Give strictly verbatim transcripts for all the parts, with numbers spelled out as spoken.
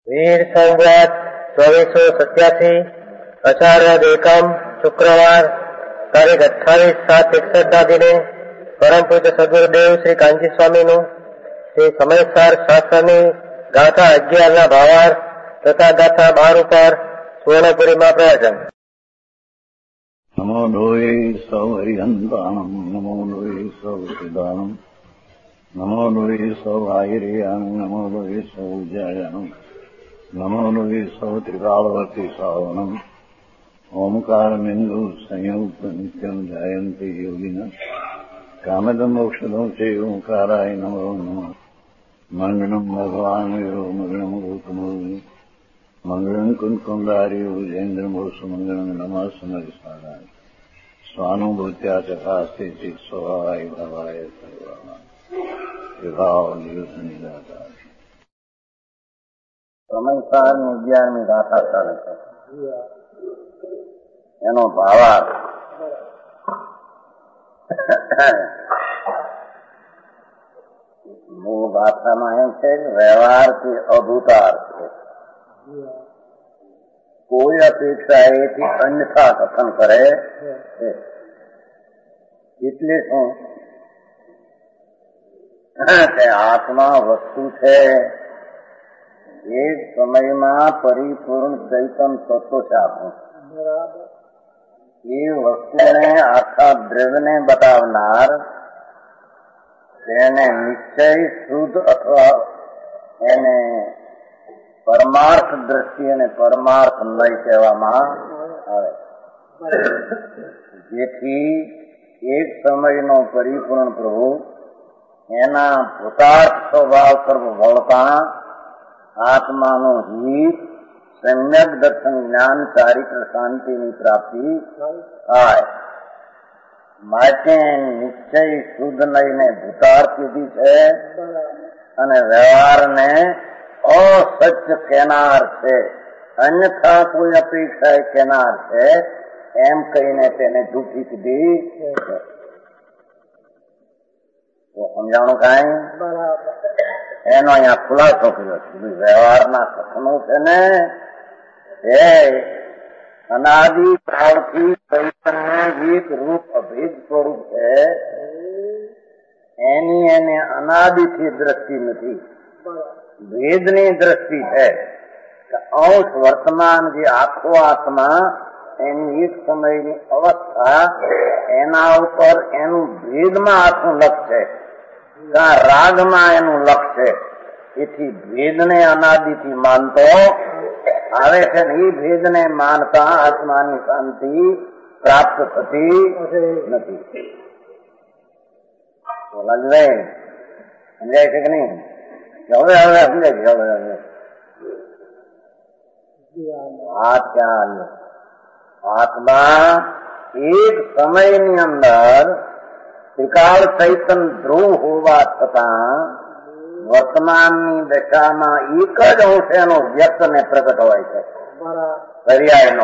વીર સંવત ચોવીસો સત્યાસી અષાઢ એકમ શુક્રવાર તારીખ અઠ્ઠાવીસ સાત એકસઠ ના દિને પરમ પૂજ્ય સદગુરુદેવ શ્રી કાંચી સ્વામીનું શ્રી સમયસાર શાસ્ત્રની ગાથા અગિયાર ના ભાવાર્થ તથા ગાથા બાર ઉપર સુવર્ણપુરીમાં પ્રવચન. નમો લોહે સૌ હરિહંતાણમ નમો લોહે સૌ સિદાનમ નમો લોહે સૌ આયર્યાણમ નમો લોહે સૌ જયાણમ નમો લોહે સૌ ત્રિકાળવતી સાવણમ ઓમકાર બિંદુ સંયુક્ત નિત્યમ જાયંતિ યોગિના કામદમ મોક્ષદમ છે ઓંકારાય નમો નમઃ. મંગળમ ભગવાન વીરો મંગળમ ગૌતમો મંગળમ કુંકુંડાર્યો જૈન્દ્રમોષ મંગળમ નમઃ સમરિસારાય સ્વાનુભૂત્યા ચકાસ્તે ચિત સ્વભાવાય ભવાય સર્વમાં વિભાવ નિયુદ્ધની દાતા. સમયસારની અગિયારમી ગાથા ચાલે છે. એનો ભાવાર્થ મૂળ ભાષામાં એમ છે કે વ્યવહારથી અભૂતાર્થ છે. કોઈ અપેક્ષા એથી અન્યથા કથન કરે છે. એટલે શું કે આત્મા વસ્તુ છે, એક સમયમાં પરિપૂર્ણ ચૈતન તત્વ છે આપણું. એ વસ્તુને આખા દ્રવ્યને બતાવનાર તેને નિશ્ચય શુદ્ધ અથવા એને પરમાર્થ દ્રષ્ટિ અને પરમાર્થ નય કહેવામાં આવે. જેથી એક સમયનો પરિપૂર્ણ પ્રભુ એના ભૂતાર્થ સ્વભાવ સર્વ વળતા આત્માનું હિત સમ્યક દર્શન જ્ઞાન ચારિત્ર શાંતિની પ્રાપ્તિ થાય માટે નિશ્ચય શુદ્ધ નયને ભૂતાર્થ લીધી છે અને વ્યવહારને અસત્ય કેનાર છે, અન્યથા કોઈ અપેક્ષા કેનાર છે એમ કહીને તેને જૂઠી કીધી છે. સમજાણું કાંઈ એનો અહીંયા ખુલાસો કર્યો છે. વ્યવહારના કથનો છે ને એ અનાદિ કાળથી ચૈતન્ય એક રૂપ અભેદ સ્વરૂપ છે. એની એને અનાદિથી દ્રષ્ટિ નથી, ભેદની દ્રષ્ટિ છે. અંશ વર્તમાન જે આખો આત્મા એની એક સમયની અવસ્થા એના ઉપર એનું ભેદમાં આખું લક્ષ છે, રાગમાં એનું લક્ષ છે. એથી ભેદને અનાદિથી માનતો આવે છે ને એ ભેદને માનતા આત્માની શાંતિ પ્રાપ્ત થતી નથી. લાલભાઈ સમજાય છે કે નહીં? હવે હવે સમજાય છે. હવે હવે વાત ક્યાં આવ્યો? આત્મા એક સમયની અંદર ત્રિકાળ ચૈતન ધ્રુવ હોવા છતાં વર્તમાનની દશામાં એક જ અંશ એનો વ્યક્ત ને પ્રગટ હોય છે, પર્યાયનો.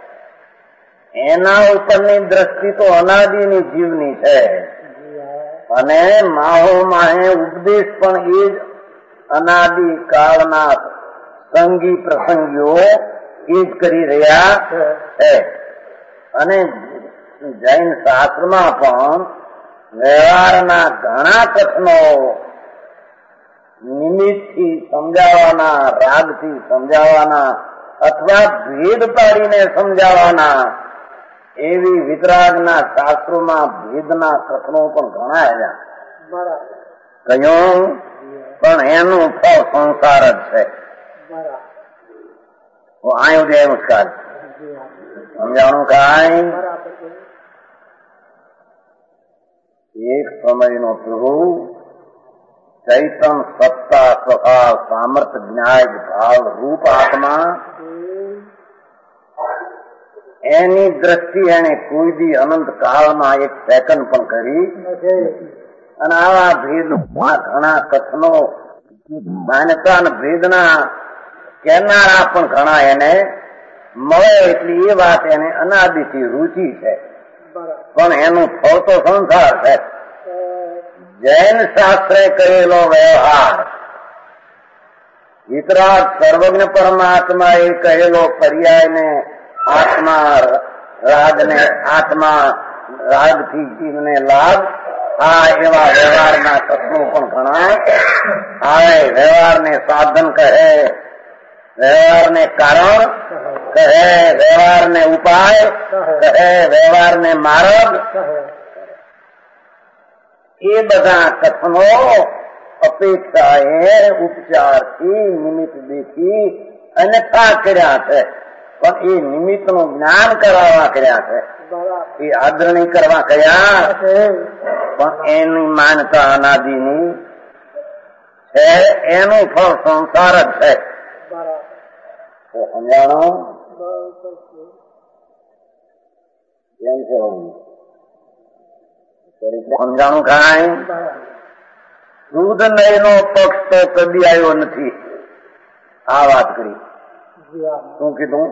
એના ઉપરની દ્રષ્ટિ તો અનાદિની જીવની છે અને માહો માહે ઉપદેશ પણ એ જ અનાદિ કાળના સંગી પ્રસંગીઓ એ જ કરી રહ્યા છે. અને જૈન શાસ્ત્રમાં પણ વ્યવહારના ઘણા કથનો નિમિત્તથી સમજાવવાના, રાગથી સમજાવવાના અથવા ભેદ પાડીને સમજાવવાના એવી વિતરાગના શાસ્ત્રોમાં ભેદના કથનો પણ ઘણા આવ્યા. કયું પણ એનું ફળ સંસાર જ છે. આયું દે નમસ્કાર સમજાણું કાંઈ? એક સમયનો પ્રભુ ચૈતન સત્તા સ્વભાવ સામર્થ્ય જ્ઞાન ભાવ રૂપ આત્મા એની દ્રષ્ટિ એને કોઈ દી અનંત કાળમાં એક સેકન્ડ પણ કરી અને આવા ભેદ ઘણા કથનો માન્યતા અને ભેદના કહેનારા પણ ઘણા એને મળે. એટલે એ વાત એને અનાદિથી રુચિ છે, પણ એનું ફળ તો સંસાર છે. જૈન શાસ્ત્રે કરેલો વ્યવહાર વિતરાગ સર્વજ્ઞ પરમાત્મા એ કહેલો પર્યાય ને આત્મા રાગ ને આત્મા રાગથી જીવને લાભ, આ એવા વ્યવહારના તત્વો પણ ઘણા આવે. વ્યવહારને સાધન કહે, વ્યવહારને કારણ કહે, વ્યવહારને ઉપાય કહે, વ્યવહારને માર્ગ, એ બધા કથનો અપેક્ષાએ ઉપચારથી નિમિત્ત દેખી અન્યથા કર્યા છે, પણ એ નિમિત્તનું જ્ઞાન કરાવવા કર્યા છે. એ આદરણી કરવા કર્યા પણ એની માનતા અનાદિની છે, એનું ફળ સંસાર જ છે. તો સમજાણો એમ છે, સમજાણું કાંઈ? દૂધ નયનો પક્ષ તો કદી આવ્યો નથી. આ વાત કરી. શું કીધું?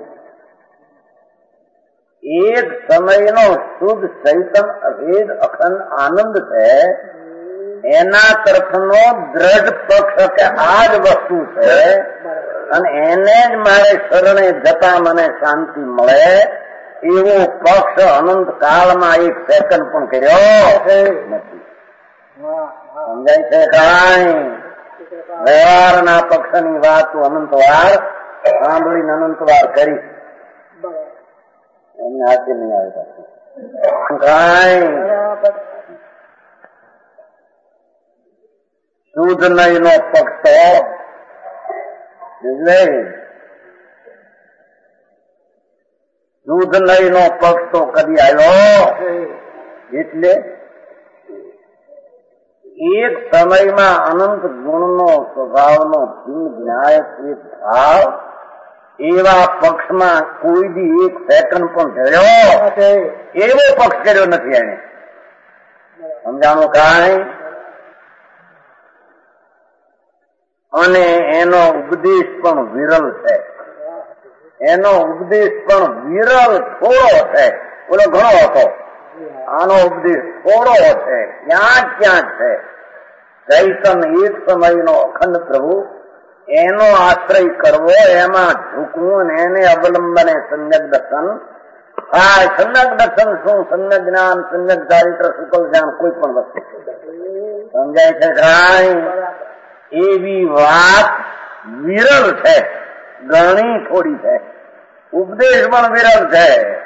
એક સમયનો શુદ્ધ ચૈતન અભેદ અખંડ આનંદ છે, એના તરફનો દ્રઢ પક્ષ કે આ જ વસ્તુ છે, અને એને જ મારે શરણે જતા મને શાંતિ મળે એવો પક્ષ અનંત કાળમાં એક સેકન્ડ પણ કર્યો નથી. સમજાય છે કાંઈ? વ્યવહારના પક્ષની વાત અનંત વાર સાંભળીને અનંત વાર કરી, એમને હાથે નહીં આવતા કાંઈ. શુદ્ધ નય નો પક્ષ તો શુદ્ધ નય નો પક્ષ તો કદી આવ્યો. એટલે એક સમયમાં અનંત ગુણનો સ્વભાવનો ભિન્ન વિનાયક એક ભાવ એવા પક્ષમાં કોઈ દી એક સેકન્ડ પણ થયો એવો પક્ષ કર્યો નથી એને. સમજાણું કાંઈ? અને એનો ઉપદેશ પણ વિરલ છે. એનો ઉપદેશ પણ વિરલ થોડો છે. ઓલો ઘણો હતો, આનો ઉપદેશ થોડો છે, ક્યાંક ક્યાંક છે. ચૈતન એક સમયનો અખંડ પ્રભુ, એનો આશ્રય કરવો, એમાં ઝૂકવું અને એને અવલંબને સમ્યક દર્શન. આ સમ્યક દર્શન શું? સમ્યક જ્ઞાન, સમ્યક ચારિત્ર, શુકલ જ્ઞાન, કોઈ પણ વસ્તુ સમજાય છે કાંઈ? એવી વાત વિરલ છે, ઘણી થોડી છે. ઉપદેશ પણ વિરલ છે,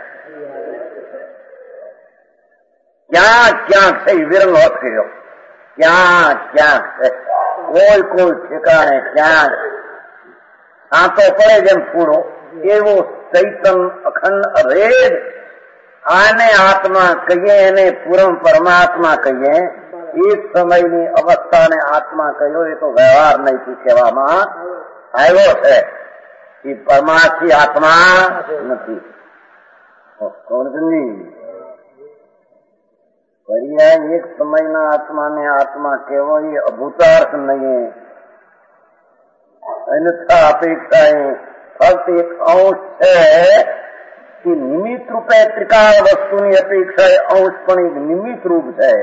ક્યાંક ક્યાંક છે. વિરલ હોત કર્યો ક્યાંક ક્યાંક છે, કોઈ કોઈ ઠેકાણે ક્યાંક સાંતો પડે જેમ ફૂડો એવો ચૈતન અખંડ અભેદ. આને આત્મા કહીએ, એને પૂર્ણ પરમાત્મા કહીએ. એક સમયની અવસ્થાને આત્મા કહ્યો એ તો વ્યવહાર નહીં કહેવામાં આવ્યો છે. એ પરમાર્થી આત્મા નથી. કોણ સમજી? પર્યાય એક સમયના આત્માને આત્મા કહેવો એ અભૂતાર્થ નહીં. અન્યથા અપેક્ષા એ ફક્ત એક અંશ છે કે નિમિત્ત રૂપે ત્રિકાળ વસ્તુની અપેક્ષા એ અંશ પણ એક નિમિત્ત રૂપ છે.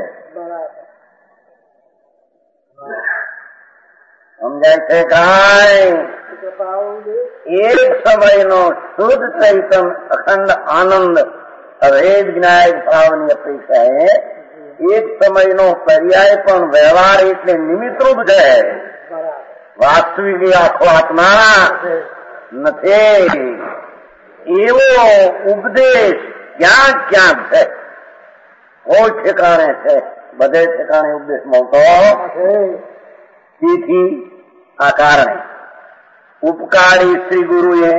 સમજાય છે કાંઈ? એક સમયનો શુદ્ધ ચૈતન અખંડ આનંદ અભેદ જ્ઞાયક ભાવની અપેક્ષા એ એક સમયનો પર્યાય પણ વ્યવહાર એટલે નિમિત્તરૂપ છે. વાસ્તવિક આખો આત્મા નથી. એવો ઉપદેશ ક્યાંક ક્યાંક છે, કોઈ ઠેકાણે છે, બધે ઠેકાણે ઉપદેશ મળતો. તેથી આ કારણે ઉપકારી શ્રી ગુરુએ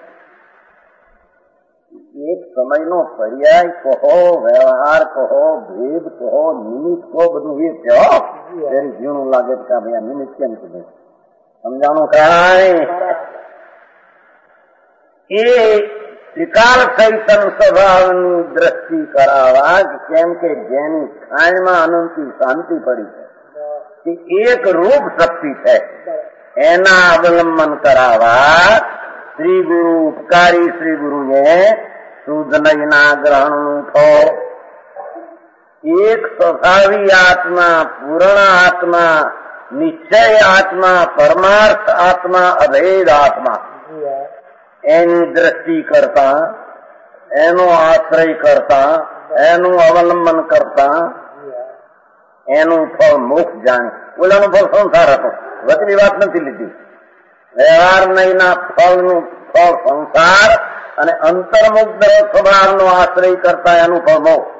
એક સમયનો પર્યાય કહો, વ્યવહાર કહો, ભેદ કહો, નિમિત્ત કહો, બધું એ કહો. એની જીવનું લાગે કે ભાઈ આ નિમિત્ત કેમ છે? સમજાણું કાંઈ? એ ત્રિકાળ ચૈતન સ્વભાવની દ્રષ્ટિ કરાવવા, કેમ કે જેની ખાણમાં અનંતી શાંતિ પડી છે, તે એક રૂપ શક્તિ છે, એના અવલંબન કરાવવા શ્રી ગુરુ ઉપકારી શ્રી ગુરુએ શુદ્ધ નયના ગ્રહણ થો. એક સ્વભાવી આત્મા, પૂર્ણ આત્મા નિશ્ચય આત્મા, પરમાર્થ આત્મા, અભેદ આત્મા, એની દ્રષ્ટિ કરતા, એનો આશ્રય કરતા, એનું અવલંબન કરતા એનું ફળ મોક્ષ જાણે. ઓલાનું ફળ સંસાર હતો, વચની વાત નથી લીધી. વ્યવહાર નહીંના ફળનું ફળ સંસાર અને અંતર્મુક્ત સ્વભાવનો આશ્રય કરતા એનું ફળ મોક્ષ.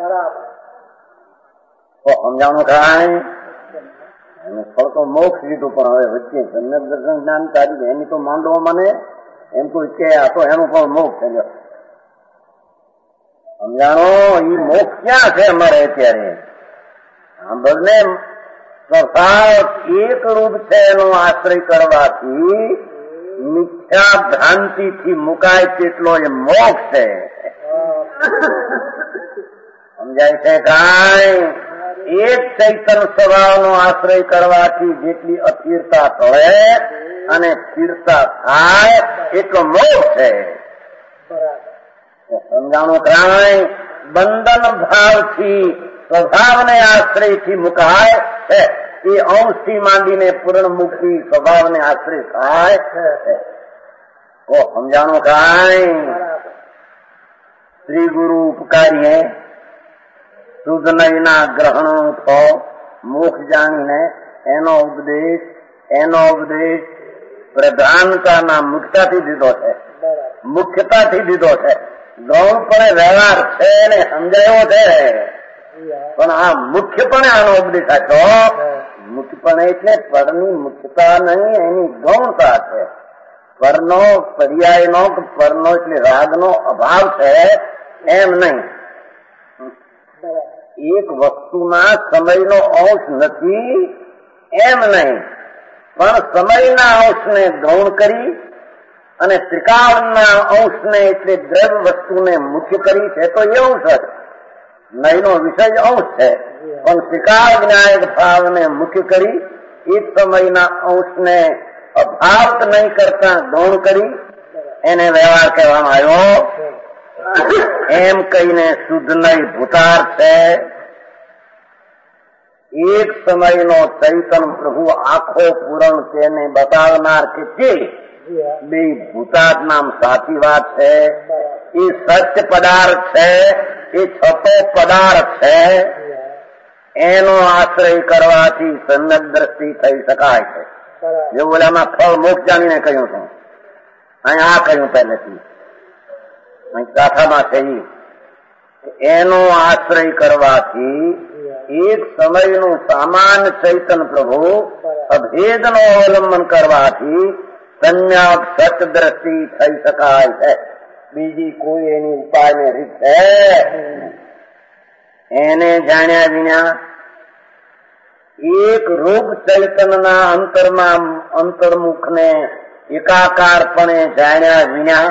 તો સમજાવવાનું કાંઈ એનું ફળ તો મોક્ષ લીધું, પણ હવે વચ્ચે સમ્યક દર્શન જ્ઞાન તારી એની તો માંડવો મને એમ કોઈ કે આ તો એનું ફળ મોક્ષ થયો. સમજાણો એ મોક્ષ ક્યાં છે અમારે અત્યારે? સાંભળને, એક રૂપ છે એનો આશ્રય કરવાથી મિથ્યા ભ્રાંતિથી મુકાય તેટલો એ મોક્ષ છે. સમજાય છે કાંઈ? એક ચૈતન સ્વભાવનો આશ્રય કરવાથી જેટલી અસ્થિરતા ટળે અને સ્થિરતા થાય એટલો મોક્ષ છે. સમજાણું કાંઈ? બંધન ભાવથી સ્વભાવને આશ્રયથી મુકાય છે એ અંશથી માંડીને પૂર્ણ મુક્તિ સ્વભાવને આશ્રય થાય છે. ઓ સમજાણું કાંઈ? શ્રી ગુરુ ઉપકારીએ શુદ્ધ નયના ગ્રહણો થો મોક્ષ જાણીને એનો ઉપદેશ એનો ઉપદેશ પ્રધાનતાના મુખ્યતાથી દીધો છે, મુખ્યતાથી દીધો છે. ગૌણપણે વ્યવહાર છે ને સમજાયો છે, પણ આ મુખ્યપણે આનો ઉપદેશ આપ્યો. મુખ્યપણે એટલે પરની મુખ્યતા નહીં, એની ગૌણતા છે. પરનો પર્યાયનો પરનો એટલે રાગનો અભાવ છે એમ નહીં. એક વસ્તુના સમયનો અંશ નથી એમ નહીં, પણ સમયના અંશને ગૌણ કરી અને ત્રિકાળના અંશને એટલે દ્રવ્ય વસ્તુને મુખ્ય કરી છે તો એ અંશ છે. નયનો વિષય અંશ છે, પણ ત્રિકાળ જ્ઞાયક ભાવને મુખ્ય કરી એક સમયના અંશને અભાવ નહીં કરતા ગૌણ કરી એને વ્યવહાર કહેવામાં આવ્યો. એમ કહીને શુદ્ધ નય ભૂતાર છે. એક સમયનો ચૈતન પ્રભુ આખો પૂરણ તેને બતાવનાર કે તે બે ભૂતાદ નામ સાચી વાત છે. એ સત્ય પદાર્થ છે, એ છતો પદાર્થ છે. એનો આશ્રય કરવાથી સમ્યક દ્રષ્ટિ થઈ શકાય છે. જે ઓલામાં ફળ મોક્ષ જાણીને કહ્યું છું, અહીં આ કહ્યું પહેલેથી અહીં ગાથામાં છે. એનો આશ્રય કરવાથી એક સમયનું સામાન્ય ચૈતન પ્રભુ અભેદનો અવલંબન કરવાથી સમ્યક સત્ય દ્રષ્ટિ થઈ શકાય છે. બીજી કોઈ એની ઉપાયને રીત છે? એને જાણ્યા વિના એક રૂપ ચૈતનના અંતરમાં અંતર્મુખને એકાકારપણે જાણ્યા વિના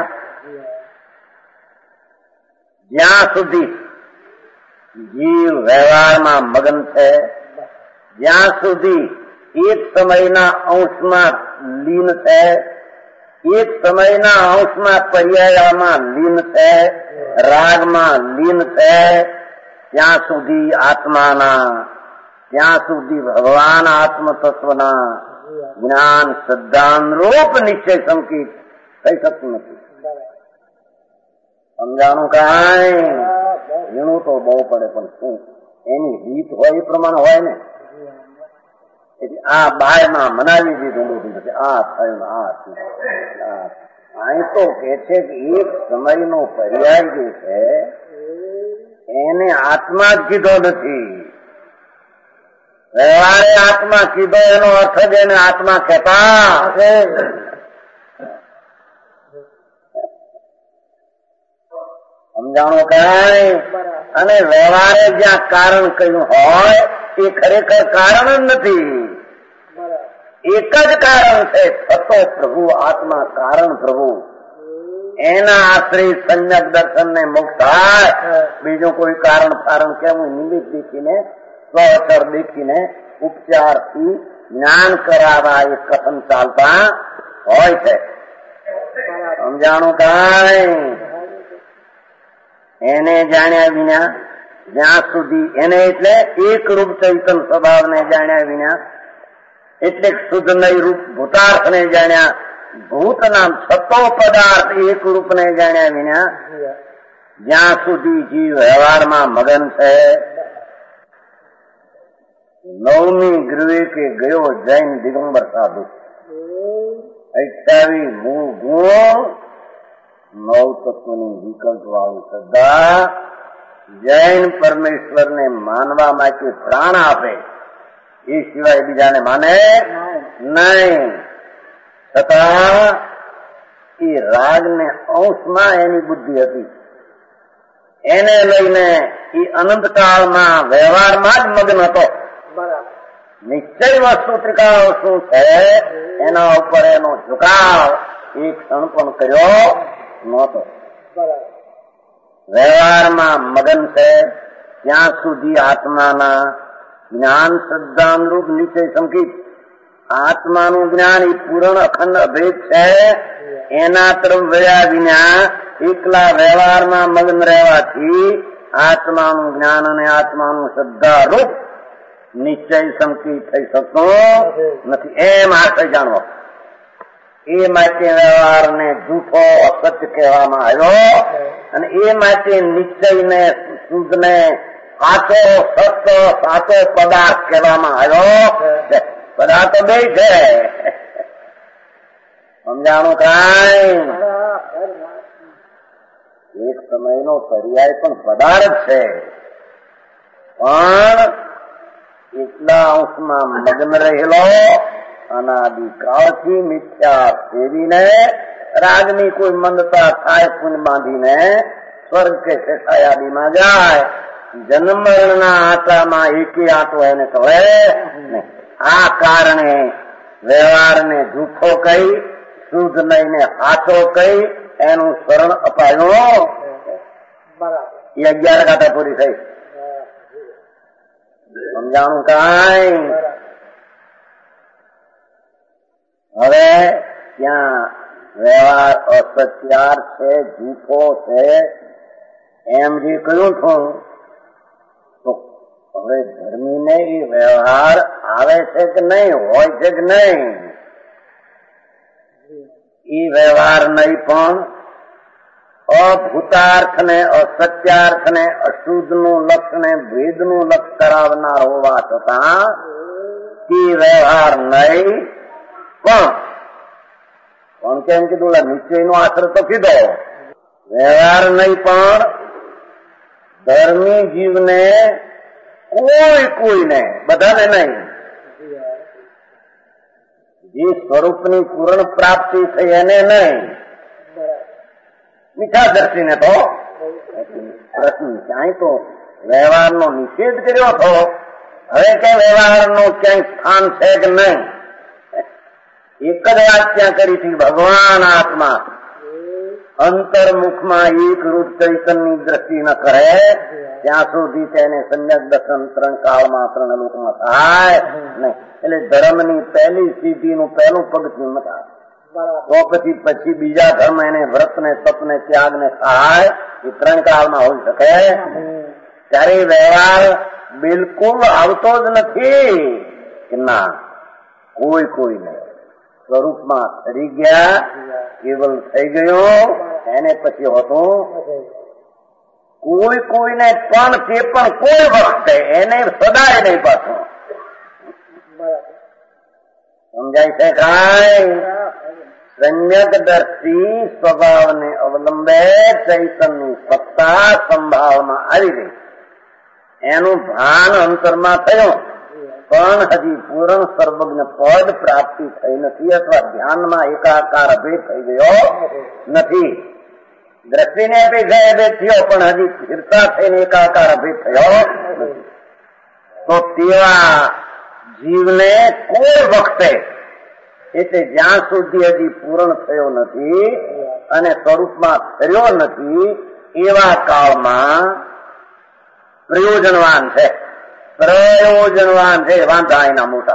જ્યાં સુધી જીવ વ્યવહારમાં મગન છે, જ્યાં સુધી એક સમયના અંશમાં લીન છે, એક સમયના અંશમાં પર્યાયમાં લીન છે, રાગમાં લીન છે, ત્યાં સુધી આત્માના, ત્યાં સુધી ભગવાન આત્મ તત્વના જ્ઞાન શ્રદ્ધાનુરૂપ નિશ્ચય સંકિત થઈ શકતું નથી. સમજાણું કાંઈ? એનું તો બહુ પડે, પણ શું એની રીત હોય એ પ્રમાણે હોય ને. એટલે આ બાયમાં મનાવી દીધું બધું, આ થયું આ થયું. અહીં તો કે છે કે એક સમયનો પર્યાય જે છે એને આત્મા જ કીધો નથી. વ્યવહારે આત્મા કીધો એનો અર્થ જ એને આત્મા કહેતા. સમજાણું કાંઈ? અને વ્યવહારે જ્યાં કારણ કહ્યું હોય એ ખરેખર કારણ જ નથી. એક જ કારણ છે, થતો પ્રભુ આત્મા કારણ પ્રભુ. એના આશ્રય સમ્યક દર્શન ને મોક્ષ થાય. બીજું કોઈ કારણ કારણ કેવું નિમિત્ત દેખીને સ્વઅસર દેખીને ઉપચારથી જ્ઞાન કરાવવા એ કથન ચાલતા હોય છે. સમજાણું કાંઈ? એને જાણ્યા વિના જ્યાં સુધી એને એટલે એક રૂપ ચૈતન સ્વભાવને જાણ્યા વિના એટલે શુદ્ધ નહીં રૂપ ભૂતાર્થને જાણ્યા, ભૂતના છતો પદાર્થ એક રૂપને જાણ્યા વિના જ્યાં સુધી જીવ વ્યવહારમાં મગન છે. નવમી ગૃહે કે ગયો જૈન દિગંબર સાધુ, અઠ્યાવી મૂળ ગુણ, નવ તત્વની વિકલ્પ વાળું શ્રદ્ધા, જૈન પરમેશ્વરને માનવા માટે પ્રાણ આપે, એ સિવાય બીજાને માને નહીં. છતાં એ રાગને અંશમાં એની બુદ્ધિ હતી, એને લઈને એ અનંતકાળમાં વ્યવહારમાં જ મગ્ન હતો. નિશ્ચય વસ્તુ ત્રિકાળ શું છે એના ઉપર એનો ઝુકાવ એક ક્ષણ પણ કર્યો નહોતો. વ્યવહારમાં મગન છે ત્યાં સુધી આત્માના જ્ઞાન શ્રદ્ધાનુરૂપ નિશ્ચય સંકિત, આત્માનું જ્ઞાન એ પૂર્ણ અખંડ અભેદ છે. એના તરફ વયા વિના એકલા વ્યવહારમાં મગ્ન રહેવાથી આત્માનું જ્ઞાન અને આત્માનું શ્રદ્ધારૂપ નિશ્ચય સંકિત થઈ શકતો નથી. એમ આશય જાણવો. એ માટે વ્યવહારને જૂઠો અસત્ય કહેવામાં આવ્યો, અને એ માટે નિશ્ચયને શુદ્ધને સાચો સત્ય સાચો પદાર્થ કહેવામાં આવ્યો. પદાર્થ બે છે, સમજાણું કાંઈ? એક સમયનો પર્યાય પણ પદાર્થ છે, પણ એટલા અંશમાં મગ્ન રહેલો અનાદિકાળથી મિથ્યા સેવીને રાગની કોઈ મંદતા થાય પુન બાંધીને સ્વર્ગ કે શેષાયાદીમાં જાય. જન્મ મરણના આંટામાં એકે આંટો એને કહે નહીં. આ કારણે વ્યવહારને જૂઠો કહી, શુદ્ધ નહીને સાચો કહી એનું શરણ અપાયું. એ અગિયાર કાંટા પૂરી થઈ. સમજાણું કાંઈ? હવે ત્યાં વ્યવહાર અસત્યાર છે, જૂઠો છે એમ જે કહ્યું છું, તો હવે ધર્મીને એ વ્યવહાર આવે છે કે નહીં, હોય છે કે નહીં? એ વ્યવહાર નહીં પણ અભૂતાર્થને અસત્યાર્થને અશુદ્ધનું લક્ષ ને ભેદનું લક્ષ કરાવનાર હોવા છતાં તે વ્યવહાર નહીં પણ પણ કેમ કીધું? નિશ્ચયનો આશ્રય તો કીધો. વ્યવહાર નહીં પણ ધર્મી જીવને કોઈ કોઈને બધાને નહીં, જે સ્વરૂપની પૂર્ણ પ્રાપ્તિ થઈ એને નહીં, મીઠા દ્રષ્ટિને તો પ્રશ્ન ક્યાંય તો વ્યવહારનો નિષેધ કર્યો હતો. હવે કે વ્યવહારનું ક્યાંય સ્થાન છે કે નહીં? એક જ વાત ત્યાં કરી હતી, ભગવાન આત્મા અંતર્મુખમાં એક રૂપ ચૈતન્યની દ્રષ્ટિ ન કરે ત્યાં સુધી તેને સમ્યક દર્શન ત્રણ કાળમાં ત્રણ લોકમાં થાય નહીં. એટલે ધર્મની પહેલી સ્થિતિનું પહેલું પગથિયું થાય, તો પછી પછી બીજા ધર્મ એને વ્રત ને તપ ને ત્યાગ ને સહાય એ ત્રણ કાળમાં હોઈ શકે. ત્યારે વ્યવહાર બિલકુલ આવતો જ નથી કે ના કોઈ કોઈ નહીં, સ્વરૂપમાં ફરી ગયા, કેવલ થઈ ગયો, એને પછી હોતું કોઈ કોઈને પણ તે પણ કોઈ વખતે એને સદાય નહીં પાછું. સમજાય છે કાંઈ? સમ્યક દ્રષ્ટિ સ્વભાવને અવલંબે ચૈતનની સત્તા સંભાવમાં આવી ગઈ, એનું ભાન અંતરમાં થયું, પણ હજી પૂર્ણ સર્વજ્ઞ પદ પ્રાપ્તિ થઈ નથી અથવા ધ્યાનમાં એકાકાર અભેદ થઈ ગયો નથી. દ્રષ્ટિને અપેક્ષા અભેદ થયો પણ હજી સ્થિરતા થઈને એકાકાર અભેદ થયો નથી. તો તેવા જીવને કોઈ વખતે એટલે જ્યાં સુધી હજી પૂર્ણ થયો નથી અને સ્વરૂપમાં થયો નથી એવા કાળમાં પ્રયોજનવાન છે, પ્રયોજનવાન છે, વાંધા એના મોટા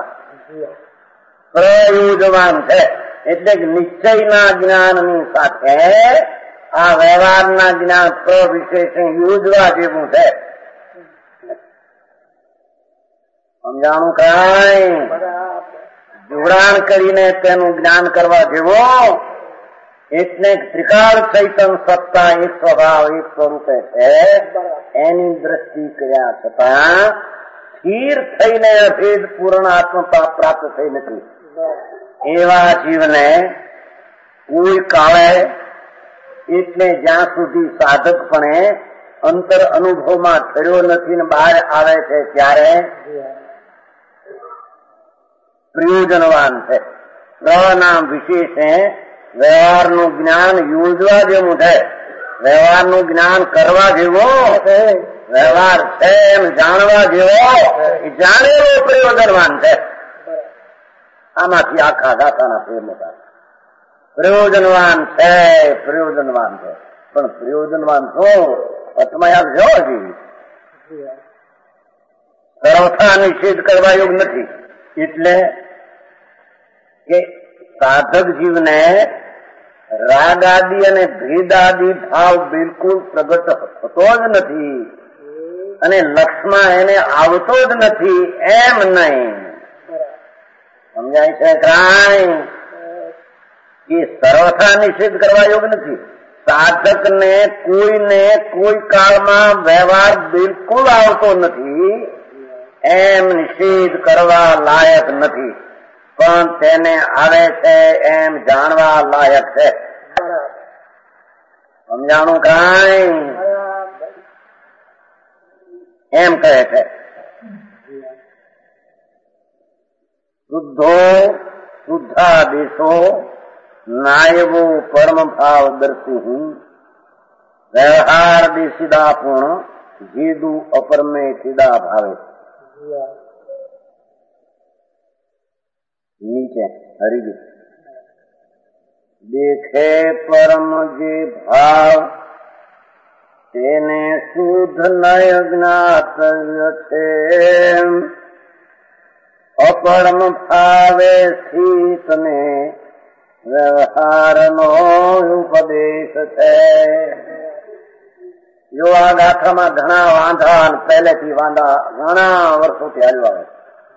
પ્રયોજનવાન છે. એટલે કે નિશ્ચયના જ્ઞાનની સાથે આ વ્યવહારના જ્ઞાન પ્રવિશેષણ યોજવા જેવું છે. સમજાણું કાંઈ? જોડાણ કરીને તેનું જ્ઞાન કરવા જેવો એટલે ત્રિકાળ ચૈતન સત્તા એક સ્વભાવ એક સ્વરૂપે છે એની દ્રષ્ટિ કર્યા છતાં સ્થિર થઈને અભેદ પૂર્ણ આત્મતા પ્રાપ્ત થઈ નથી એવા જીવને કોઈ કાળે એટલે જ્યાં સુધી સાધકપણે અંતર અનુભવમાં થયો નથી ને બહાર આવે છે ત્યારે પ્રયોજનવાન છે. પ્રનામ વિશેષે વ્યવહારનું જ્ઞાન યોજવા જેવું છે, વ્યવહારનું જ્ઞાન કરવા જેવો વ્યવહાર છે એમ જાણવા જેવો જાણેલો પ્રયોજનવાન છે. આમાંથી આખા દાતાના પ્રેમ હતા. પ્રયોજનવાન છે, પ્રયોજનવાન છે, પણ પ્રયોજનવાન શું અટમાયા જો હજી સર્વથા નિષેધ કરવા યોગ નથી. એટલે કે સાધક જીવને રાગ આદિ અને ભેદ આદિ ભાવ બિલકુલ પ્રગટ થતો જ નથી અને લક્ષમાં એને આવતો જ નથી એમ નહીં. સમજાય છે કાંઈ? એ સર્વથા નિષેધ કરવા યોગ નથી. સાધકને કોઈને કોઈ કાળમાં વ્યવહાર બિલકુલ આવતો નથી એમ નિષેધ કરવા લાયક નથી, પણ તેને આવે છે એમ જાણવા લાયક છે. સમજાણું કાંઈ? એમ કહે છે શુદ્ધો શુદ્ધાદેશો નાયવો પરમ ભાવ દર્શી વ્યવહાર દેશીદા પૂર્ણ જીદુ અપરમે સીધા ભાવે. નીચે હરિજી દેખે પરમ જે ભાવ તેને શુદ્ધ નય જ્ઞાતવ્ય છે, અપરમ ભાવે સ્થિતને વ્યવહારનો ઉપદેશ છે. જો આ ગાથામાં ઘણા વાંધા પહેલેથી વાંધા ઘણા વર્ષોથી હાલ્યો આવે.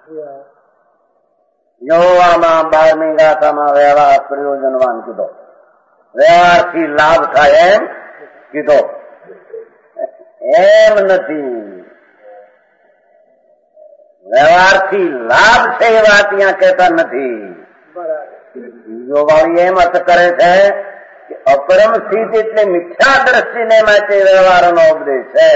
યોવામાં બારમી ગાથામાં વ્યવહાર પ્રયોજનવાન કીધો, વ્યવહારથી લાભ થાય એમ કીધો. એમ નથી, વ્યવહારથી લાભ છે એ વાત ત્યાં કહેતા નથી. બીજો વાળી એમ અર્થ કરે છે કે અપરમ સ્થિત એટલે મિથ્યા દ્રષ્ટિને માટે વ્યવહારનો ઉપદેશ છે.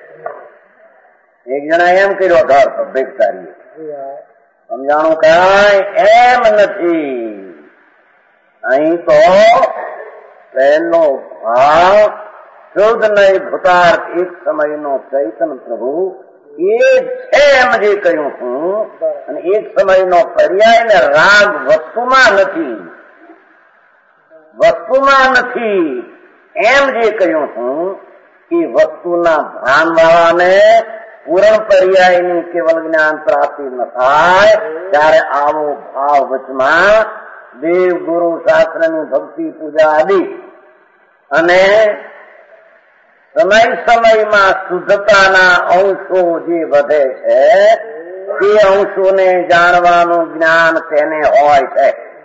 એક જણા એમ કર્યો ઘર ભેગતારી. સમજાણું કાંઈ? એમ નથી. અહીં તો પહેલો ભાવ શુદ્ધ નહીં ભૂતાર્થ એક સમયનો ચૈતન પ્રભુ એ છે એમ જે કહ્યું હું, અને એક સમયનો પર્યાય ને રાગ વસ્તુમાં નથી, વસ્તુમાં નથી એમ જે કહ્યું હું એ વસ્તુના ભાન વાળાને પૂર્ણ પર્યાયની કેવલ જ્ઞાન પ્રાપ્તિ ન થાય ત્યારે આવો ભાવ વચમાં દેવ ગુરુ શાસ્ત્રની ભક્તિ પૂજા આદિ અને સમય સમયમાં શુદ્ધતાના અંશો જે વધે છે તે અંશોને જાણવાનું જ્ઞાન તેને હોય છે.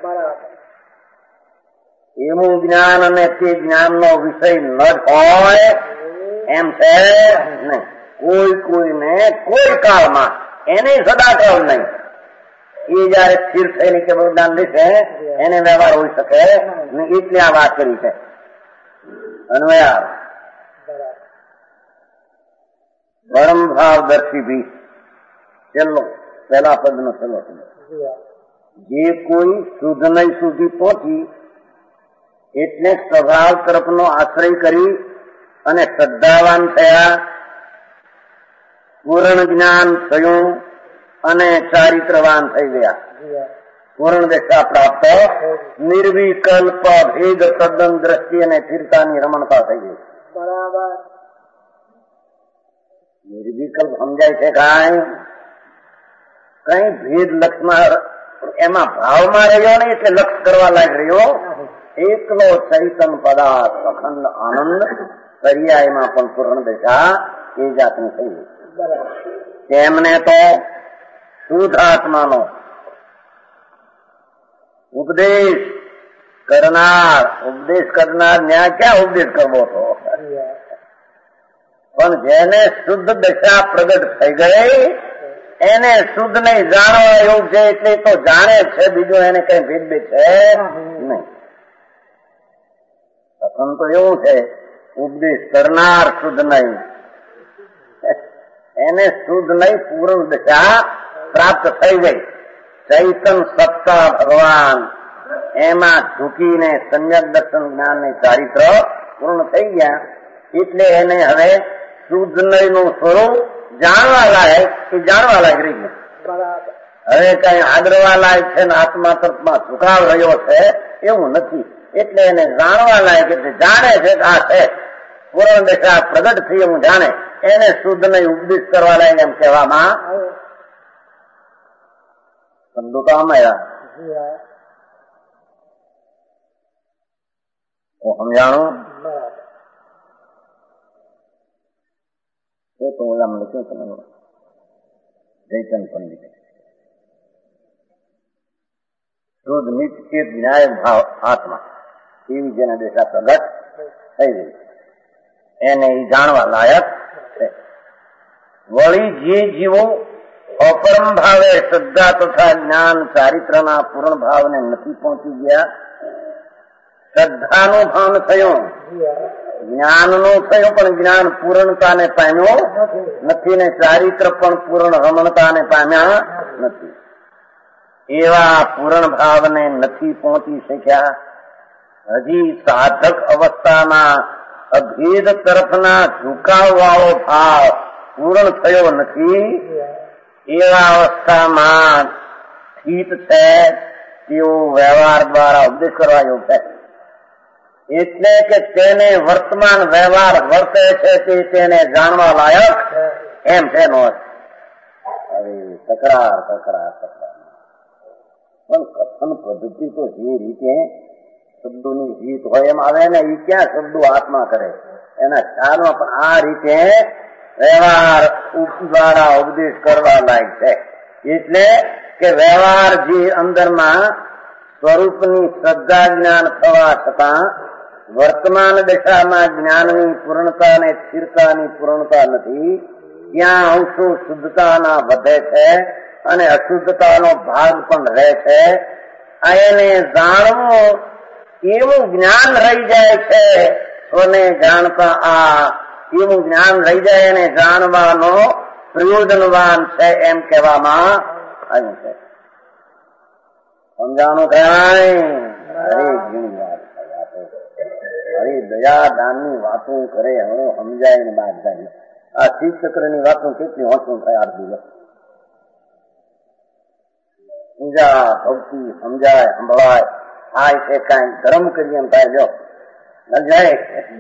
એવું જ્ઞાન અને તે જ્ઞાનનો વિષય ન જ હોય એમ છે નહીં. કોઈ કોઈને કોઈ કાળમાં એને સદાકાળ નહીં. એ જયારે સ્થિર થઈને કેવળ જ્ઞાન લેશે એને વ્યવહાર હોઈ શકે ને, એટલે આ વાત કરી છે. અન્વયા પરમ ભાવ દર્શી ભી છેલ્લો પહેલા પદ નો છેલ્લો જે કોઈ શુદ્ધ નહીં સુધી પહોંચી એટલે સ્વભાવ તરફનો આશ્રય કરી અને શ્રદ્ધાવાન થયા, પૂર્ણ જ્ઞાન થયું અને ચારિત્રવાન થઈ ગયા, પૂર્ણ દશા પ્રાપ્ત, નિર્વિકલ્પ ભેદ તદ્દન દ્રષ્ટિ અને સ્થિરતાની રમણતા થઈ ગઈ. બરાબર. નિર્વિકલ્પ સમજાય છે કાંઈ? કઈ ભેદ લક્ષમાં એમાં ભાવમાં રહ્યો નહીં એટલે લક્ષ કરવા લાગ રહ્યો. એકલો ચૈતન પદાર્થ અખંડ આનંદ પર્યાયમાં પણ પૂર્ણ દશા એ જાતની થઈ ગઈ. તેમને તો શુદ્ધ આત્માનો ઉપદેશ કરનાર ઉપદેશ કરનાર ન્યા ક્યાં ઉપદેશ કરવો હતો? પણ જેને શુદ્ધ દશા પ્રગટ થઈ ગઈ એને શુદ્ધ નહીં જાણવા એવું છે એટલે તો જાણે છે, બીજું એને કઈ ભેદભેદ છે નહીં. પ્રથમ તો એવું છે ઉપદેશ કરનાર શુદ્ધ નહીં, એને શુદ્ધ નહીં પૂર્ણ દશા પ્રાપ્ત થઈ ગઈ. ચૈતન સત્તા ભગવાન એમાં ઝૂકીને સમ્યક દર્શન જ્ઞાન ને ચારિત્ર પૂર્ણ થઈ ગયા એટલે એને હવે શુદ્ધ નહીં નું સ્વરૂપ જાણવા લાયક એ જાણવા લાયક રહી ગયું. હવે કઈ આદરવા લાયક છે ને આત્મા તરફમાં ઝુકાવ રહ્યો છે એવું નથી, એટલે એને જાણવા લાયક એટલે જાણે છે કે આ છે પૂર્ણ દશા પ્રગટ થઈ એવું જાણે એને શુદ્ધ નહીં ઉપદેશ કરવા લાયક એમ કહેવામાં શબ્દો તો આમાં સમજાણું એ તો ઓલામાં લખ્યું છે જયચંદ પંડિત શુદ્ધ નિત્ય ન્યાય ભાવ આત્મા એવી જેના દેશા પ્રગટ થઈ ગઈ એને એ જાણવા લાયક છે. વળી જે જીવો અપરમ ભાવે શ્રદ્ધા તથા જ્ઞાન ચારિત્રના પૂર્ણ ભાવને નથી પહોંચી ગયા, શ્રદ્ધાનું ભાન થયું, જ્ઞાનનું થયું પણ જ્ઞાન પૂર્ણતાને પામ્યું નથી ને ચારિત્ર પણ પૂર્ણ રમણતાને પામ્યા નથી, એવા પૂર્ણ ભાવને નથી પહોંચી શક્યા. હજી સાધક અવસ્થાના અભેદ તરફના ઝુકાવવાળો ભાવ પૂર્ણ થયો નથી, એવા અવસ્થામાં સ્થિત છે તેઓ વ્યવહાર દ્વારા ઉપદેશ કરવા યોગ છે. એટલે કે તેને વર્તમાન વ્યવહાર વર્તે છે તે તેને જાણવા લાયક એમ છે નો. હવે તકરાર તકરાર તકરાર પણ કથન પદ્ધતિ તો જે રીતે શબ્દોની રીત હોય એમ આવે ને એ ક્યાં શબ્દો આત્મા કરે એના ખ્યાલમાં, પણ આ રીતે વ્યવહાર દ્વારા ઉપદેશ કરવા લાયક છે. એટલે કે વ્યવહાર જે અંદરમાં સ્વરૂપની શ્રદ્ધા જ્ઞાન થવા છતાં વર્તમાન દશામાં જ્ઞાનની પૂર્ણતા અને સ્થિરતાની પૂર્ણતા નથી, ત્યાં અંશો શુદ્ધતાના વધે છે અને અશુદ્ધતાનો ભાગ પણ રહે છે. આ એને જાણવું એવું જ્ઞાન રહી જાય છે, સ્વને જાણતા આ એવું જ્ઞાન રહી જાય અને જાણવાનો પ્રયોજનવાન છે એમ કહેવામાં આવ્યું છે. સમજાણું કહેવાય અરે ઘણી વાત અરે દયા દાનની વાતો કરે હવે સમજાય ને બાદ જાય. આ શિવ ચક્રની વાતો કેટલી હોંચું થાય આરતી પૂજા ભક્તિ સમજાય સંભળાય થાય છે કઈ ધર્મ કરીએ એમ થાય જો ન જાય.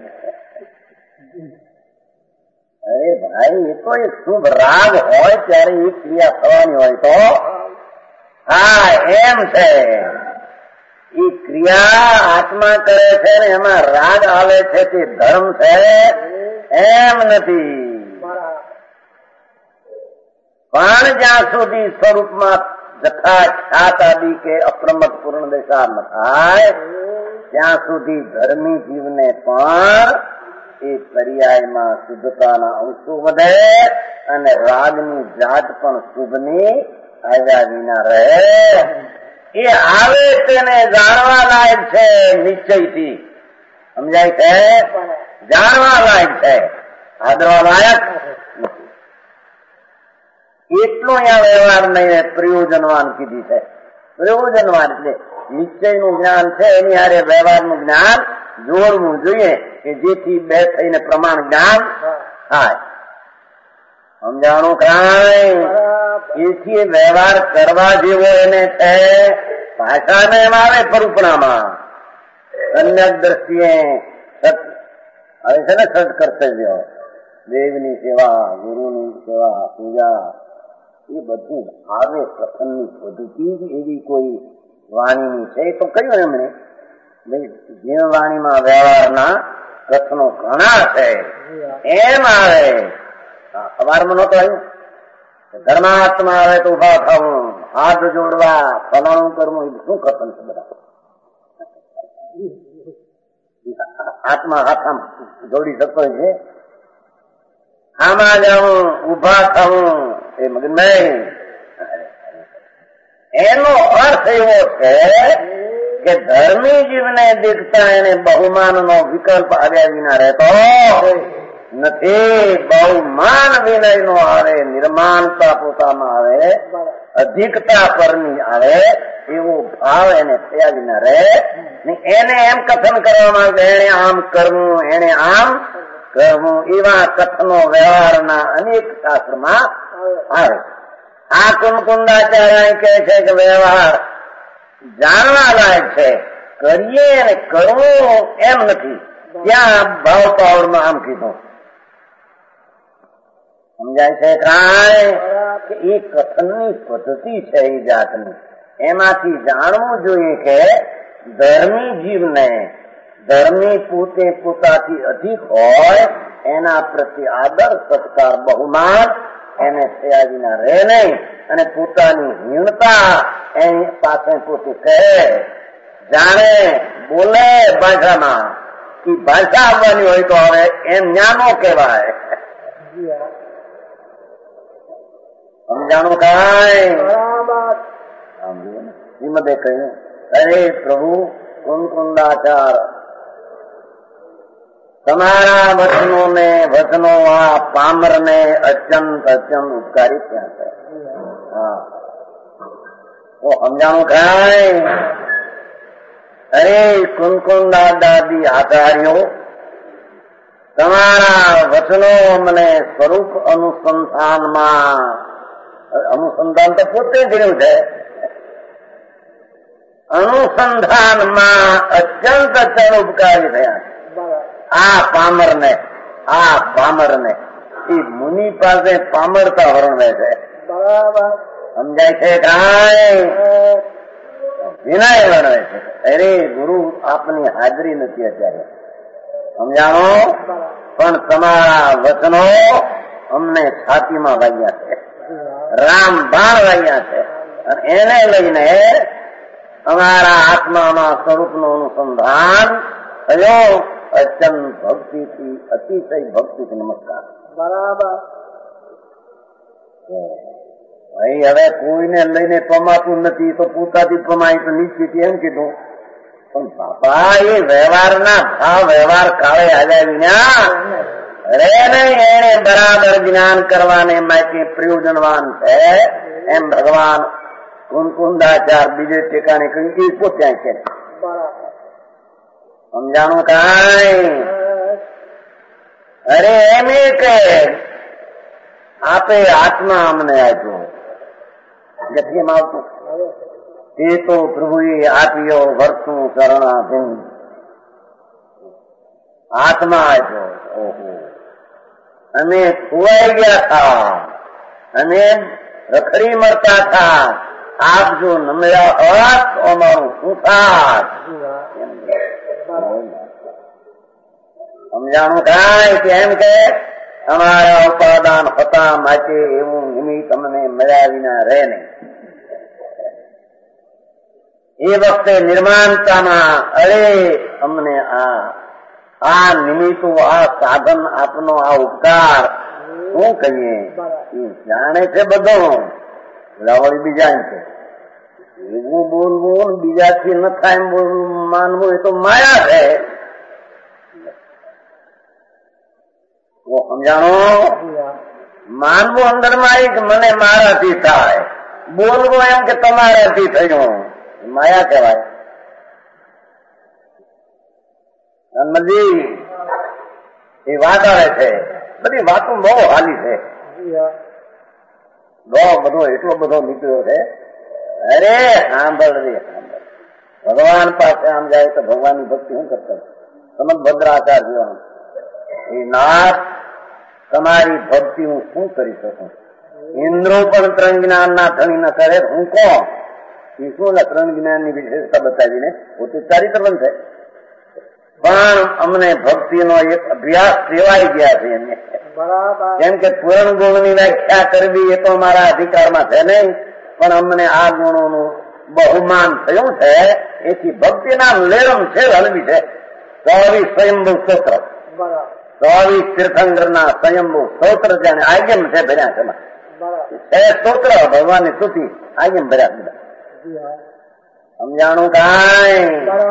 અરે ભાઈ એ તો એક શુભ રાગ હોય ત્યારે એ ક્રિયા થવાની હોય તો હા એમ છે. એ ક્રિયા આત્મા કરે છે ને એમાં રાગ આવે છે તે ધર્મ છે એમ નથી. પણ જ્યાં સુધી સ્વરૂપમાં જથા ખ્યાત આદિ કે અપ્રમત પૂર્ણ દશા ન થાય ત્યાં સુધી ધર્મી જીવને પણ એ પર્યાયમાં શુદ્ધતાના અંશો વધે અને રાગની જાત પણ શુભની આવ્યા વિના રહે. એ આવે તેને જાણવા લાયક છે નિશ્ચયથી, સમજાય છે, જાણવા લાયક છે, આદરવા લાયક નથી. એટલું અહીંયા વ્યવહાર નહીં પ્રયોજનવાન કીધી છે. પ્રયોજનવાન એટલે નિશ્ચયનું જ્ઞાન છે એની હારે વ્યવહારનું જ્ઞાન જોડવું જોઈએ કે જેથી બે થઈને પ્રમાણ જ્ઞાન થાય. સમજાણું કાંઈ એથી વ્યવહાર કરવા જેવો એને છે. ભાષાને એમ આવે પરુપણામાં સમ્યક દ્રષ્ટિએ આવે છે ને સત કર્તવ્ય, દેવની સેવા, ગુરુની સેવા, પૂજા એ બધું આવે. કથનની પદ્ધતિ જ એવી કોઈ વાણીની છે તો કહ્યું એમણે જે વાણીમાં વ્યવહારના કથનો ઘણા છે એમ આવે. અવારમાં નહોતો આવ્યું ધર્માત્મા આવે તો ઉભા થવું, હાથ જોડવા ફલાણું કરવું એ શું કથન છે બધા? હાથમાં હાથ જોડી શકતો છે? આમાં જવું, ઉભા થવું એ મગન નહીં. એનો અર્થ એવો છે કે ધર્મી જીવને દીખતા એને બહુમાનનો વિકલ્પ આવ્યા વિના રહેતો નથી. બહુમાન વિનય નો આવે, નિર્માણતા પોતામાં આવે, અધિકતા પરની આવે, એવો ભાવ એને થયા વિના રહે. એને એમ કથન કરવામાં આવે એને આમ કરવું, એને આમ કરવું, એવા કથનો વ્યવહારના અનેક શાસ્ત્રમાં આવે. આ કુંકુંદાચાર્ય કહે છે કે વ્યવહાર જાણવા લાયક છે, કરીએ અને કરવું એમ નથી. ત્યાં ભાવ પાવડમાં આમ કીધું સમજાય છે કાંઈ કે એ કથનની પદ્ધતિ છે એ જાતની. એમાંથી જાણવું જોઈએ કે ધર્મી જીવને, ધર્મી પોતે પોતાથી અધિક હોય એના પ્રત્યે આદર સત્કાર બહુમાન એને થયા વિના રહે નહીં. અને પોતાની હીનતા એની પાસે પોતે કહે, જાણે બોલે ભાષામાં એ ભાષા આવવાની હોય તો હવે એમ જ્ઞાનો કહેવાય. સમજાણું કાંઈ? શ્રીમદે કહ્યું, અરે પ્રભુ કુંકુંદાચાર તમારા વચનો ને વચનો આ પામર ને અત્યંત અત્યંત ઉપકારી ત્યાં છે. હા તો સમજાણું કાંઈ? અરે કુંકુંદા દાદી આચાર્યો તમારા વચનો મને સ્વરૂપ અનુસંધાનમાં, અનુસંધાન તો પોતે જ રહ્યું છે, અનુસંધાનમાં અત્યંત અત્યંત ઉપકારી થયા. આ પામર ને આ પામર ને એ મુનિ પાસે પામરતા વર્ણવે છે. સમજાય છે કાંઈ? વિનય વર્ણવે છે. અરે ગુરુ આપની હાજરી નથી અત્યારે, સમજાણો, પણ તમારા વચનો અમને છાતીમાં વાગ્યા છે, રામ બાણ વાગ્યા છે. અને એને લઈને અમારા આત્મામાં સ્વરૂપનું અનુસંધાન થયો. અત્યંત ભક્તિથી, અતિશય ભક્તિથી નમસ્કાર. બરાબર. ભાઈ હવે કોઈને લઈને પમાતું નથી તો પોતાથી પમાય તો નિશ્ચિત એમ કીધું. પણ બાપા એ વ્યવહારના ભાવ વ્યવહાર કાળે આવ્યા વિના રે નહીં. એને બરાબર જ્ઞાન કરવાને માટે પ્રયોજનવાન છે એમ ભગવાન કુંકુંદાચાર બીજે ટેકાને કહ્યું કે પોતે છે. સમજાણું કાંઈ? અરે એમ કે આપે આત્મા અમને આપ્યો નથી એમ આવતું. તે તો પ્રભુએ આપ્યો વર્તું શરણાધીન, આત્મા આપ્યો. ઓહો, અમે ખોવાઈ ગયા હતા, અમે રખડી મરતા હતા. આપ જો નમ્યા હોત તો અમારું શું થાત? સમજાણું કાંઈ? કેમ કે અમારા ઉપાદાન હતા માટે એવું નિમિત્ત અમને મળ્યા વિના રહે નહીં. એ વખતે નિર્માણતામાં અરે અમને આ આ નિમિત્તો, આ સાધન આપનો આ ઉપકાર શું કહીએ? એ જાણે છે બધું, લાવડી બીજા છે. એવું બોલવું બીજાથી ન થાય એમ બોલવું માનવું એ તો માયા છે. સમજાણો? માનવું અંદર માં કે મને મારાથી થાય, બોલવું એમ કે તમારાથી થયું, માયા કહેવાય. હનુમાનજી એ વાત આવે છે, બધી વાતો બહુ હાલી છે, બહુ બધો એટલો બધો નીકળ્યો છે. અરે સાંભળ રે સાંભળ, ભગવાન પાસે આમ જાય તો ભગવાનની ભક્તિ શું કરતા? સમજ ભદ્રાચાર જોવાનું એ નાથ તમારી ભક્તિ હું શું કરી શકું? ઇન્દ્રો પણ ત્રણ જ્ઞાન ના ધણી ન કરે, હું કોણ? એ શું ત્રણ જ્ઞાન ની વિશેષતા બતાવીને પોતે ચારિત્રવંત છે. પણ અમને ભક્તિનો એક અભ્યાસ સેવાઈ ગયા છે એમને. કેમ કે પૂર્ણ ગુણ ની વ્યાખ્યા કરવી એ તો મારા અધિકારમાં છે નહીં. પણ અમને આ ગુણોનું બહુમાન થયું છે, એથી ભક્તિના લેરમ છે હલવી છે. ચોવીસ સ્વયંભૂ સ્તોત્ર, ચોવીસ તીર્થંકરના સ્વયંભૂ સ્તોત્ર છે અને આગેમ છે ભર્યા છે. છે સ્તોત્ર ભગવાનની સ્તુતિ આગેમ ભર્યા બધા. સમજાણું કાંઈ?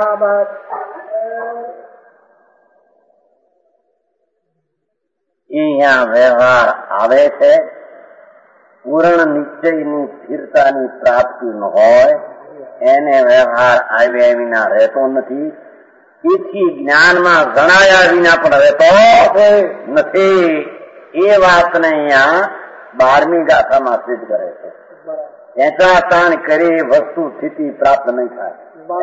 અહીંયા વ્યવહાર આવે છે. પૂર્ણ નિશ્ચયની સ્થિરતાની પ્રાપ્તિ ન હોય એને વ્યવહાર આવ્યા વિના રહેતો નથી. તેથી જ્ઞાનમાં ગણાયા વિના પણ રહેતો નથી. એ વાતને અહીંયા બારમી ગાથામાં સિદ્ધ કરે છે. ખેંચાતાણ કરી વસ્તુ સ્થિતિ પ્રાપ્ત નહીં થાય.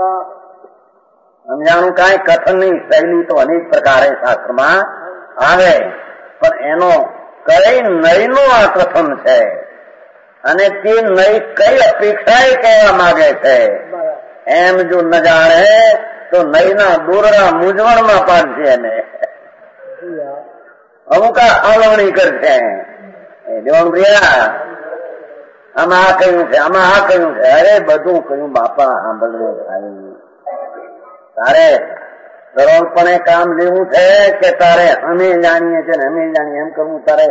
સમજાણું કાંઈ? કથનની શૈલી તો અનેક પ્રકારે શાસ્ત્રમાં આવે, પણ એનો કઈ નયનું આ કથન છે અને તે નય કઈ અપેક્ષાએ કહેવા માંગે છે એમ જો ન જાણે તો નયના દોરડા મૂંઝવણમાં પાડશે એને અમુક આવલવણી કરશે. દેવાનું પ્રિયા આમાં આ કહ્યું છે, આમાં આ કહ્યું છે. અરે બધું કહ્યું બાપા સાંભળવું થાય. તારે સરળપણે કામ લેવું છે કે તારે અમે જાણીએ છીએ ને અમે જાણીએ એમ કરવું? તારે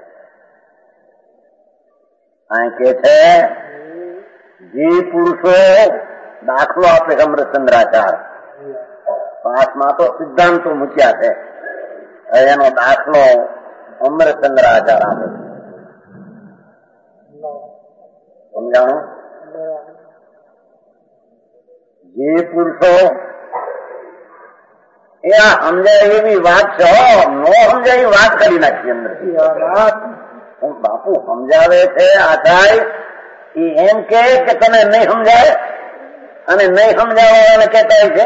આ કે છે જે પુરુષો દાખલો આપે અમૃતચંદ્રાચાર પાસમાં તો સિદ્ધાંતો મૂક્યા છે, એનો દાખલો અમૃતચંદ્રાચાર આપે છે. સમજાણું? જે પુરુષો એ આ સમજાય એવી વાત છે, નો સમજાય એવી વાત કરી નાખી અંદર. બાપુ સમજાવે છે આચાર્ય એ એમ કે તમે નહીં સમજાય અને નહીં સમજાવવાને કહેતા છે,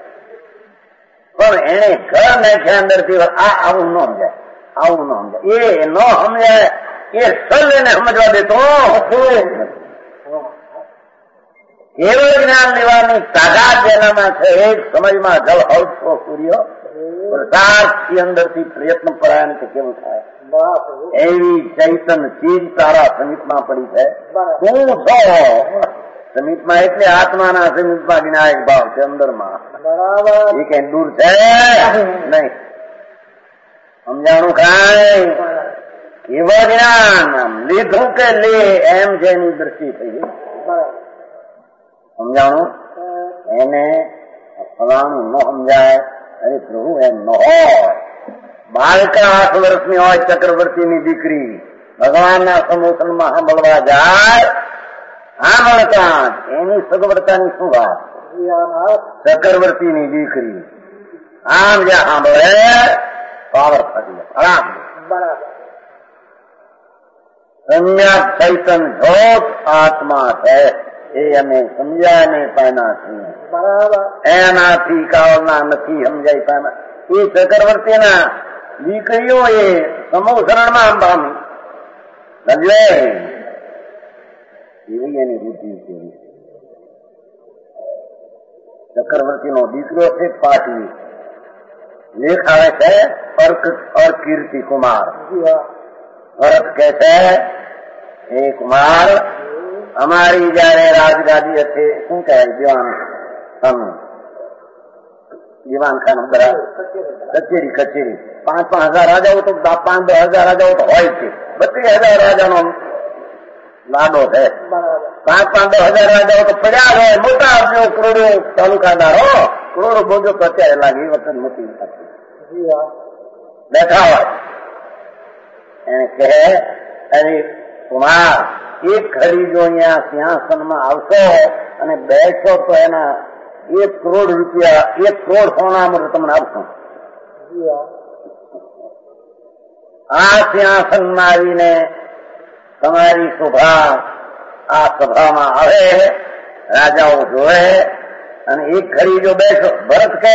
પણ એને ઘર નાખ્યા અંદરથી આ આવું ન સમજાય, આવું ન સમજાય. એ ન સમજાય એ સલ એને સમજવા દેતો. કેવળ જ્ઞાન લેવાની તાકાત એનામાં છે. એક સમયમાં જળ હળતો સૂર્ય પ્રકાશથી અંદરથી પ્રયત્ન પરાયણ કે કેવું થાય એવી ચૈતન ચીજ તારા સમીપમાં પડી છે. શું છો સમીપમાં? એટલે આત્માના સમીપમાં જ્ઞાયક ભાવ છે અંદરમાં. એ કઈ દૂર છે નહીં. સમજાણું કાંઈ? કેવળ જ્ઞાન લીધું કે લે એમ જેની દ્રષ્ટિ થઈ ગઈ. સમજાણું? એને ફલાણું ન સમજાય. અરે પ્રભુ એમ ન હોય. બાળકા આઠ વર્ષની હોય, ચક્રવર્તીની દીકરી ભગવાનના સમૂહમાં સાંભળવા જાય, સાંભળતા એની સગવડતાની શું વાત? ચક્રવર્તીની દીકરી આમ જ્યાં સાંભળે પાવર ફરી આરામ. સમ્યક ચૈતન જોત આત્મા છે એ અમે સમજાય નહીં પામ્યા છીએ. એનાથી કાળના નથી સમજાય પામ્યા. એ ચક્રવર્તીના દીકરીઓ એ સમૂહ શરણમાં પામી. સમજે એવી એની રૂચિ છે. ચક્રવર્તીનો દીકરો છે પાટવી. લેખ આવે છે અકીર્તિ કુમાર. ભરત કે છે એ કુમાર અમારી જયારે રાજગાદી હતી, શું કહેવાય દિવાન ખાનું, દિવાન ખાનું બરાબર કચેરી કચેરી પાંચ પાંચ હજાર રાજાઓ તો પાંચ દસ હજાર રાજાઓ તો હોય છે. બત્રીસ હજાર રાજાનો લાડો છે. પાંચ પાંચ દસ હજાર રાજાઓ તો પડ્યા હોય. મોટા અબજો કરોડો તાલુકાદારો કરોડો બોજો તો અત્યારે લાગે એ વખત નથી બેઠા હોય. એને કહે અરે કુમાર એક ઘડી જો અહીંયા સિંહાસનમાં આવશો અને બેસો તો એના એક કરોડ રૂપિયા એક કરોડ સોનામાં તમને આપશો. આ સિંહાસનમાં આવીને તમારી શોભા આ સભામાં આવે, રાજાઓ જોવે અને એક ઘડી જો બેસો. ભરત કહે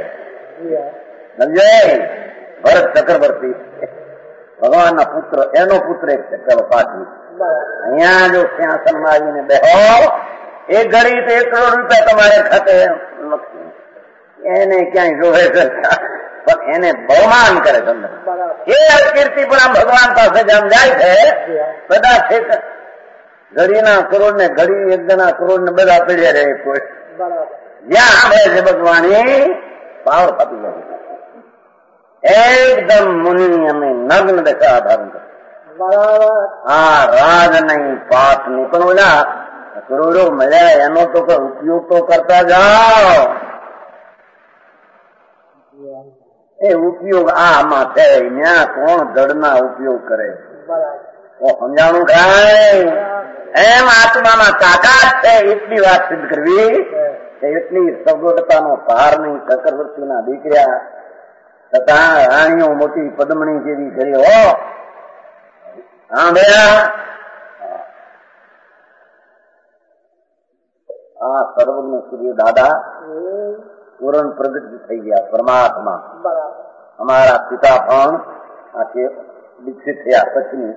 સમજે ભરત ચક્રવર્તી ભગવાનના પુત્ર, એનો પુત્ર એક છે પેલો પાટવી. અહીંયા જો સિંહાસનમાં આવીને બેહો એક ઘડી તો એક કરોડ રૂપિયા તમારે ખાતે નથી. એને ક્યાંય જોવે છે પણ એને બહુમાન કરે છે. એ અકીર્તિ પણ આમ ભગવાન પાસે જેમ જાય છે બધા છે ઘડીના કરોડ ને ઘડી એક જણા કરોડ ને બધા પડ્યા રહે કોઈ જ્યાં આવે છે ભગવાણી પાવર થતી જાય એકદમ મુનિ અમે નગ્ન દશા ધારણ કરે હા રાજ નહીં પાપ નહીં પણ ઓલા કરોડો મળ્યા એનો તો કોઈ ઉપયોગ તો કરતા જાઓ એ ઉપયોગ આમાં છે ત્યાં કોણ જડના ઉપયોગ કરે સમજાણું કાંઈ એમ આત્મામાં તાકાત છે એટલી વાત સિદ્ધ કરવી કે એટલી સગવડતાનો ભાર નહીં ચક્રવર્તીના દીકર્યા છતાં રાણીઓ મોટી પદ્મણી જેવી કરી હો હા ભયા આ સર્વજ્ઞ સૂર્ય દાદા પૂરણ પ્રગટ થઈ ગયા પરમાત્મા અમારા પિતા પણ આખે વિકસિત થયા પછી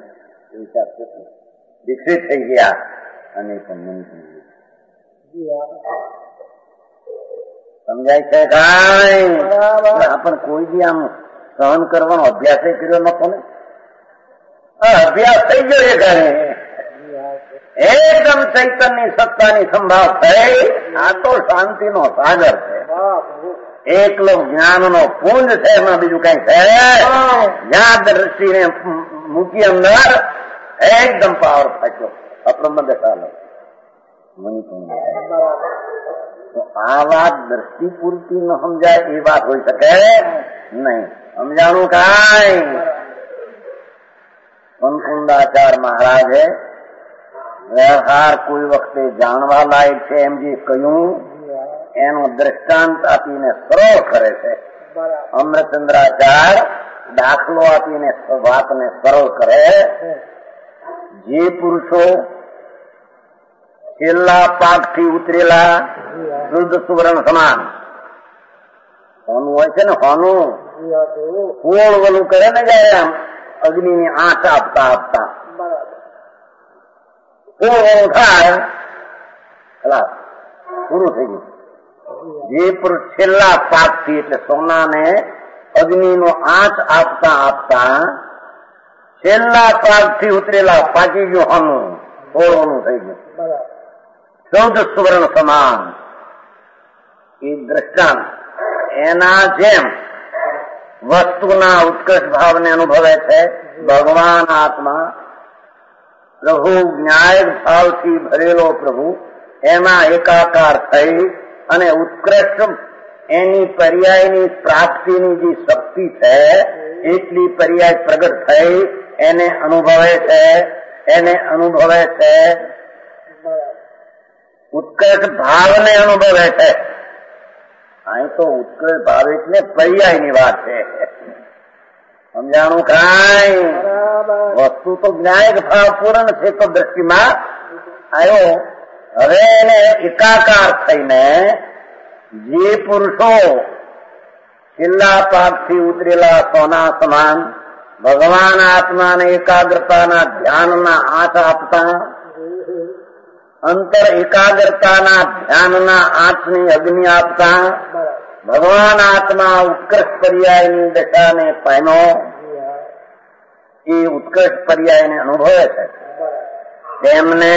વિકસિત થઈ ગયા અને પણ સમજાય છે કાંઈ આપણે કોઈ બી આમ સહન કરવાનો અભ્યાસ કર્યો નતો ને અભ્યાસ થઈ ગયો એ ઘરે એકદમ ચૈતન્યની સત્તાની સંભાવ થઈ આ તો શાંતિનો સાગર છે એકલો જ્ઞાનનો પુંજ છે એમાં બીજું કઈ છે જ્ઞાન દ્રષ્ટિને મૂકી અંદર એકદમ પાવર થાક્યો અપ્રમદ ચાલો તો આ વાત દ્રષ્ટિ પૂરતી ન સમજાય એ વાત હોઈ શકે નહીં સમજાણું કાંઈ કનકુંડાચાર મહારાજે વ્યવહાર કોઈ વખતે જાણવા લાયક છે એમ જે કહ્યું એનું દ્રષ્ટાંત આપીને સરળ કરે છે અમૃતચંદ્રાચાર દાખલો આપીને વાતને સરળ કરે જે પુરુષો છેલ્લા પાકથી ઉતરેલા શુદ્ધ સુવર્ણ સમાન હોનું હોય છે ને હોનું ફોળ વલું કરે ને જાય આમ અગ્નિની આંચ આપતા આપતા ફોળ વલું થાય ખલાસ પૂરું થઈ ગયું જે પુરુષ છેલ્લા પાકથી એટલે સોનાને અગ્નિનો આંચ આપતા આપતા છેલ્લા પાકથી ઉતરેલા પાકી ગયું હોનું ફોળ વલું થઈ ગયું ચૌદ સુવર્ણ સમાન એ દ્રષ્ટાંત એના જેમ વસ્તુના ઉત્કર્ષ ભાવને અનુભવે છે ભગવાન આત્મા પ્રભુ ન્યાય ભાવથી ભરેલો પ્રભુ એમાં એકાકાર થઈ અને ઉત્કૃષ્ટ એની પર્યાયની પ્રાપ્તિની જે શક્તિ છે એટલી પર્યાય પ્રગટ થઈ એને અનુભવે છે એને અનુભવે છે ઉત્કર્ષ ભાવને અનુભવે છે અહીં તો ઉત્કર્ષ ભાવ એટલે પર્યાયની વાત છે સમજાણું કાંઈ વસ્તુ તો જ્ઞાયક ભાવ પૂર્ણ છે તો દ્રષ્ટિમાં આવ્યો હવે એને એકાકાર થઈને જે પુરુષો છેલ્લા પાકથી ઉતરેલા સોના સમાન ભગવાન આત્માને એકાગ્રતાના ધ્યાનના આંચ આપતા અંતર એકાગ્રતાના ધ્યાનના આંચની અગ્નિ આપતા ભગવાન આત્મા ઉત્કર્ષ પર્યાયની દશાને પામ્યો એ ઉત્કર્ષ પર્યાયને અનુભવે છે તેમને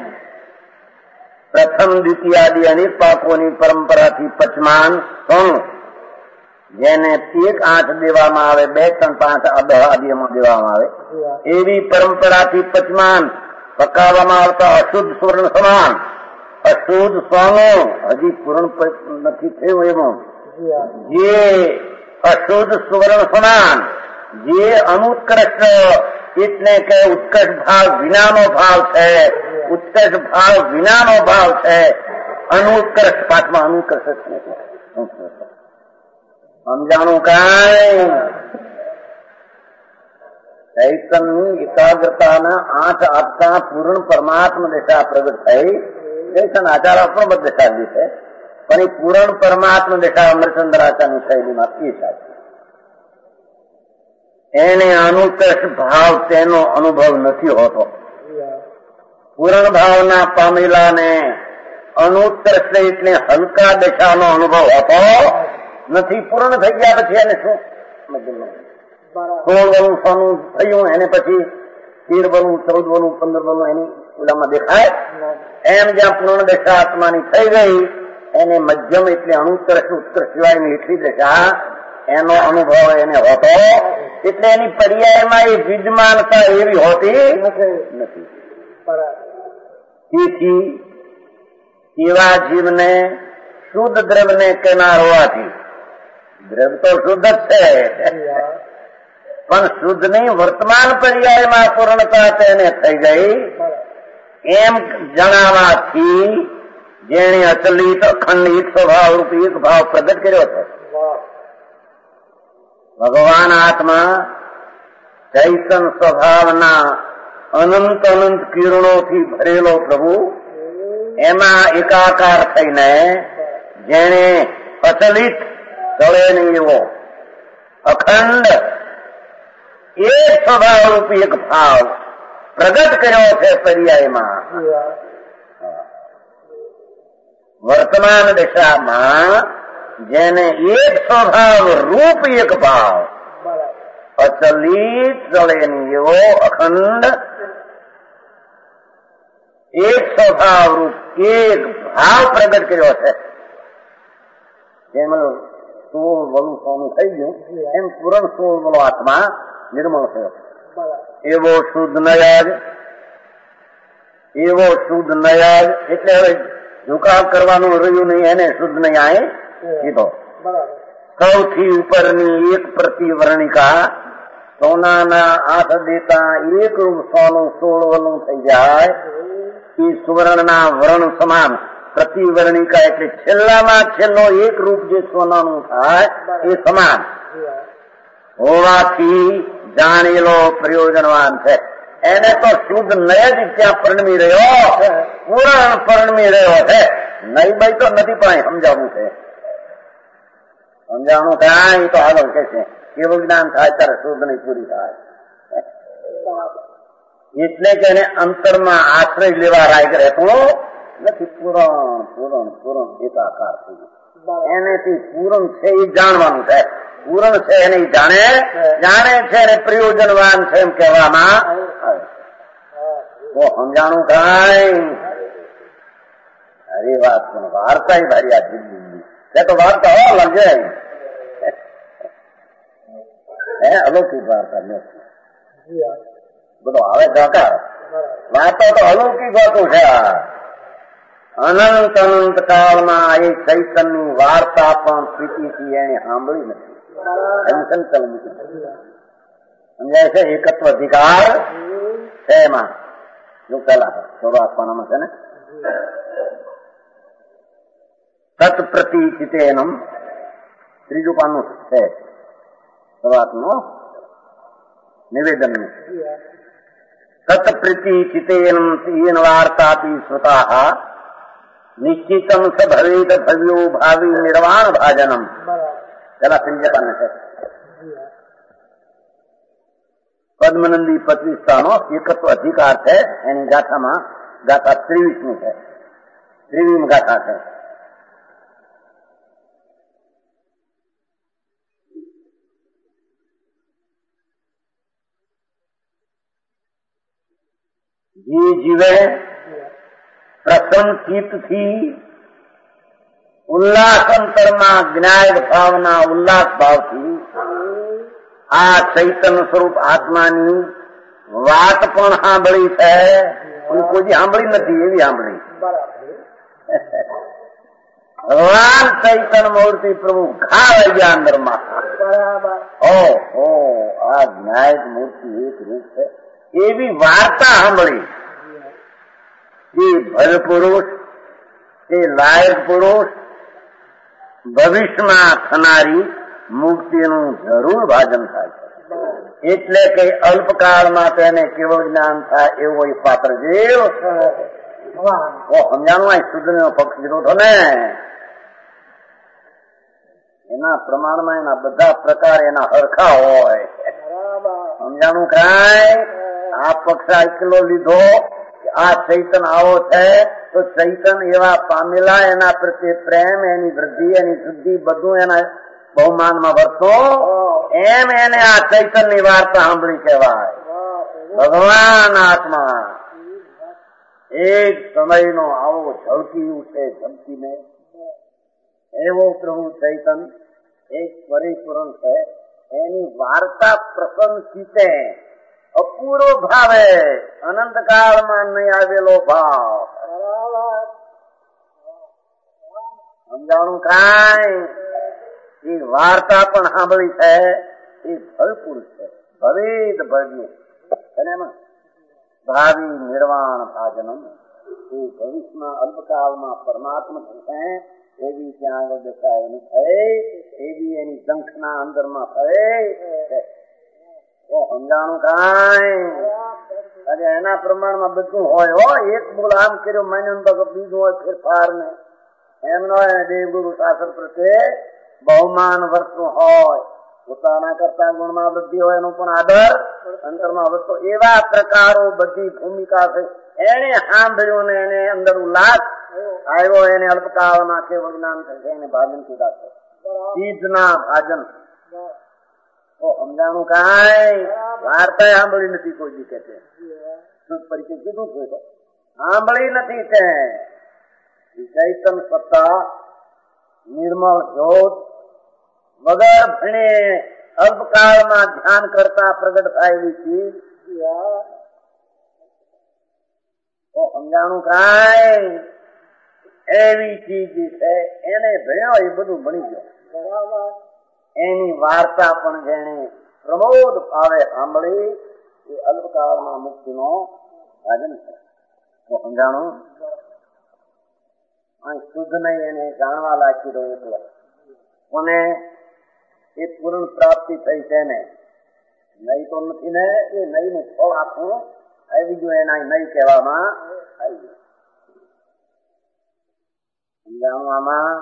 પ્રથમ દ્વિતીયાદી અનેક પાકોની પરંપરાથી પચમાન સોનું જેને એક આંચ દેવામાં આવે બે ત્રણ પાંચ આદિમાં દેવામાં આવે એવી પરંપરાથી પચમાન પકાવવામાં આવતા અશુદ્ધ સુવર્ણ સમાન અશુદ્ધ સોનું હજી પૂર્ણ નથી થયું એનું જે અશુદ્ધ સુવર્ણ સમાન જે અનુત્કૃષ્ટ એટલે કે ઉત્કર્ષ ભાવ વિનાનો ભાવ છે ઉત્કર્ષ ભાવ વિનાનો ભાવ છે અનુત્કર્ષ પાઠમાં અનુત્કર્ષ સમજાણું કાંઈ ચૈતનની એકાગ્રતાના આંચ આપતા પૂર્ણ પરમાત્મા દશા પ્રગટ થઈ ચૈતન આચાર અપૂર્ણ દશા લી છે પણ એ પૂર્ણ પરમાત્મા દશા અમરચંદ્રાચારની શૈલીમાં એ સાચી એને અનુત્કર્ષ ભાવ તેનો અનુભવ નથી હોતો પૂર્ણ ભાવના પામેલાને અનુત્કર્ષ એટલે હલકા દશાનો અનુભવ હોતો નથી. પૂર્ણ થઈ ગયા પછી એને શું સોળ વરું સોનું થયું એને પછી તેર વરું ચૌદ વરું પંદર વરું એની ઓલામાં દેખાય એમ જ્યાં પૂર્ણ દશા આત્માની થઈ ગઈ એને મધ્યમ એટલે અણુત્કર્ષ ઉત્કર્ષ સિવાયની હેઠી દશા એનો અનુભવ એને હોતો એટલે એની પર્યાયમાં એ વિદ્યમાનતા એવી હોતી નથી. તેથી એવા જીવને શુદ્ધ દ્રવ્યને કેનાર હોવાથી દ્રવ્ય તો શુદ્ધ જ છે પણ શુદ્ધની વર્તમાન પર્યાયમાં પૂર્ણતા તેને થઈ ગઈ એમ જણાવવાથી જેણે અચલિત અખંડિત સ્વભાવ રૂપી એક ભાવ પ્રગટ કર્યો છે. ભગવાન આત્મા ચૈતન સ્વભાવના અનંત અનંત કિરણોથી ભરેલો પ્રભુ એમાં એકાકાર થઈને જેણે અચલિત ચળે નહીં એવો અખંડ એક સ્વભાવ રૂપી એક ભાવ પ્રગટ કર્યો છે પર્યાયમાં. વર્તમાન દશામાં જેને એક સ્વભાવ રૂપ એક ભાવ અચલિત ચળે નહીં એવો અખંડ એક સ્વભાવ રૂપ એક ભાવ પ્રગટ કર્યો છે. જેમ સોળ વલું સોનું થઈ ગયું એમ પૂરણ સોળ વલો આત્મા નિર્મળ થયો. એવો શુદ્ધ નયાજ એવો શુદ્ધ નયાજ એટલે હવે ઝુકાવ કરવાનું રહ્યું નહીં એને શુદ્ધ ન્યાય કીધો. સૌથી ઉપરની એક પ્રતિવર્ણિકા સોનાના આઠ દેતા એક રૂપ સોનું સોળ વલું થઈ જાય એ સુવર્ણના વર્ણ સમાન પ્રતિવર્ણિકા એટલે છેલ્લામાં છેલ્લો એક રૂપ જે સોનાનું થાય એ સમાન હોવાથી જાણેલો પ્રયોજનવાન છે. એને તો શુદ્ધ નય જ ત્યાં પરણમી રહ્યો પૂરણ પરણમી રહ્યો છે. નહીં ભાઈ તો નથી પણ સમજાવવું છે. સમજાવવાનું થાય તો આગળ કે છે કેવું જ્ઞાન થાય ત્યારે શુદ્ધ નહીં પૂરી થાય એટલે કે એને અંતરમાં આશ્રય લેવા રાગ રહેતો નથી. પૂરણ પૂરણ પૂરણ એકાકાર એનેથી પૂરણ છે એ જાણવાનું છે. પૂરણ છે એને જાણે જાણે છે એને પ્રયોજનવાન છે એમ કહેવામાં આવે તો સમજાણું કાંઈ અરે વાત વાર્તા ભારી આ જિંદગી તો વાર્તા હો લાગે હે અલૌકિક વાર્તા બધો આવે જાકાર વાતો તો અલૌકિક વાતો છે. અનંત અનંત કાળમાં એ ચૈતનની વાર્તા પણ પ્રીતિથી એને સાંભળી નથી. એમ સંકલ્પ સમજાય છે. એકત્વ અધિકાર છે એમાં જો પેલા થોડો આપવાનામાં છે ને તત્પ્રતિચિતેનમ ત્રીજું પાનું છે શરૂઆતનું નિવેદન. તત્પ્રતિચિતેનમ તેન વાર્તાપી શ્રુતા નિશ્ચિતમ સ ભવેત ભવ્યો ભાવી નિર્વાણ ભાજનમ. પેલા ત્રીજા પાને છે પદ્મનંદી પત્રીસ્તાનો એકત્વ અધિકાર છે. એની ગાથામાં ગાથા ત્રેવીસમી છે. ત્રેવીમ ગાથા છે. જે જીવે પ્રસન્ન ચિત્તથી ઉલ્લાસ અંતરમાં જ્ઞાન ભાવના ઉલ્લાસ ભાવથી આ ચૈતન્ય સ્વરૂપ આત્માની વાત પણ સાંભળી છે અને કોઈ સાંભળી નથી એવી સાંભળી. ભગવાન ચૈતન્ય મૂર્તિ પ્રભુ ખાવે ગયા અંદરમાં. ઓહો આ જ્ઞાન મૂર્તિ એક રૂપ છે એવી વાર્તા સાંભળી. એ ભલ પુરુષ એ લાયક પુરુષ ભવિષ્યમાં થનારી મુક્તિનું જરૂર ભાજન થાય છે. એટલે કે અલ્પકાળમાં તેને કેવળ જ્ઞાન થાય એવો એ પાત્ર જેવ સમજાણું આ શુદ્ધ નો પક્ષ વિરોધો ને એના પ્રમાણમાં એના બધા પ્રકાર એના હરખા હોય. સમજાણું કાંઈ આ પક્ષ એકલો લીધો આ ચૈતન આવો છે તો ચૈતન એવા પામેલા એના પ્રત્યે પ્રેમ એની વૃદ્ધિ એની શુદ્ધિ બધું એના બહુમાનમાં વર્તો એમ એને આ ચૈતન ની વાર્તા સાંભળી કહેવાય. ભગવાન આત્મા એક સમયનો આવો ઝળકી ઉઠે ઝમકીને એવો પ્રભુ ચૈતન એક પરિપૂર્ણ છે. એની વાર્તા પ્રસંગ ચિતે અપૂરો ભાવે અનંતકાળમાં નહીં આવેલો ભાવ. સમજાણું કાંઈ? એ વાર્તા પણ સાંભળી છે એ ભરપૂર છે, ભવિત ભવ્ય. અને એમાં ભાવિ નિર્વાણ ભાજનમ એ ભવિષ્યમાં અલ્પકાળમાં પરમાત્મા થશે એવી ત્યાં આગળ દશા એની થઈ, એવી એની ઝંખના અંદરમાં થઈ. સમજાણું કાંઈ? અને એના પ્રમાણમાં બધું હોય હો. એક બોલ આમ કર્યો માન્યું તો બીજું હોય ફેરફાર ને એમનો દેવગુરુ શાસ્ત્ર પ્રત્યે બહુમાન વર્તનું હોય. પોતાના કરતા ગુણમાં બધી હોય એનું પણ આદર અંતરમાં વધતો. એવા પ્રકારો બધી ભૂમિકા છે. એને સાંભળ્યું ને એને અંદર ઉલ્લાસ આવ્યો. એને અલ્પકાળમાં કેવળ જ્ઞાન થશે. એને ભાજન કીધા છે, ચીજના ભાજન. તો સમજાણું કાંઈ? વાર્તા સાંભળી નથી કોઈ દી કે છે. પરિચય કીધું છે સાંભળી નથી તે. ચૈતન સત્તા નિર્મળ જ્યોત વગર ભણે અલ્પકાળમાં ધ્યાન કરતા પ્રગટ થાય એવી ચીજ. તો સમજાણું કાંઈ? એવી ચીજ છે. એને ભણ્યો એ બધું ભણી ગયો. એની વાર્તા પણ જેને પ્રમોદ ભાવે સાંભળી એ અલ્પકાળમાં મુક્તિનો ભાજન છે. તો સમજાણું? શુદ્ધ નહીં એને જાણવા લાગી રહ્યો એટલો અને એ પૂર્ણ પ્રાપ્તિ થઈ છે ને નહીં તો નથી ને. એ નહીં નું ફળ આખું આવી ગયું. એના નહીં કહેવામાં આવી ગયું. સમજાણું? આમાં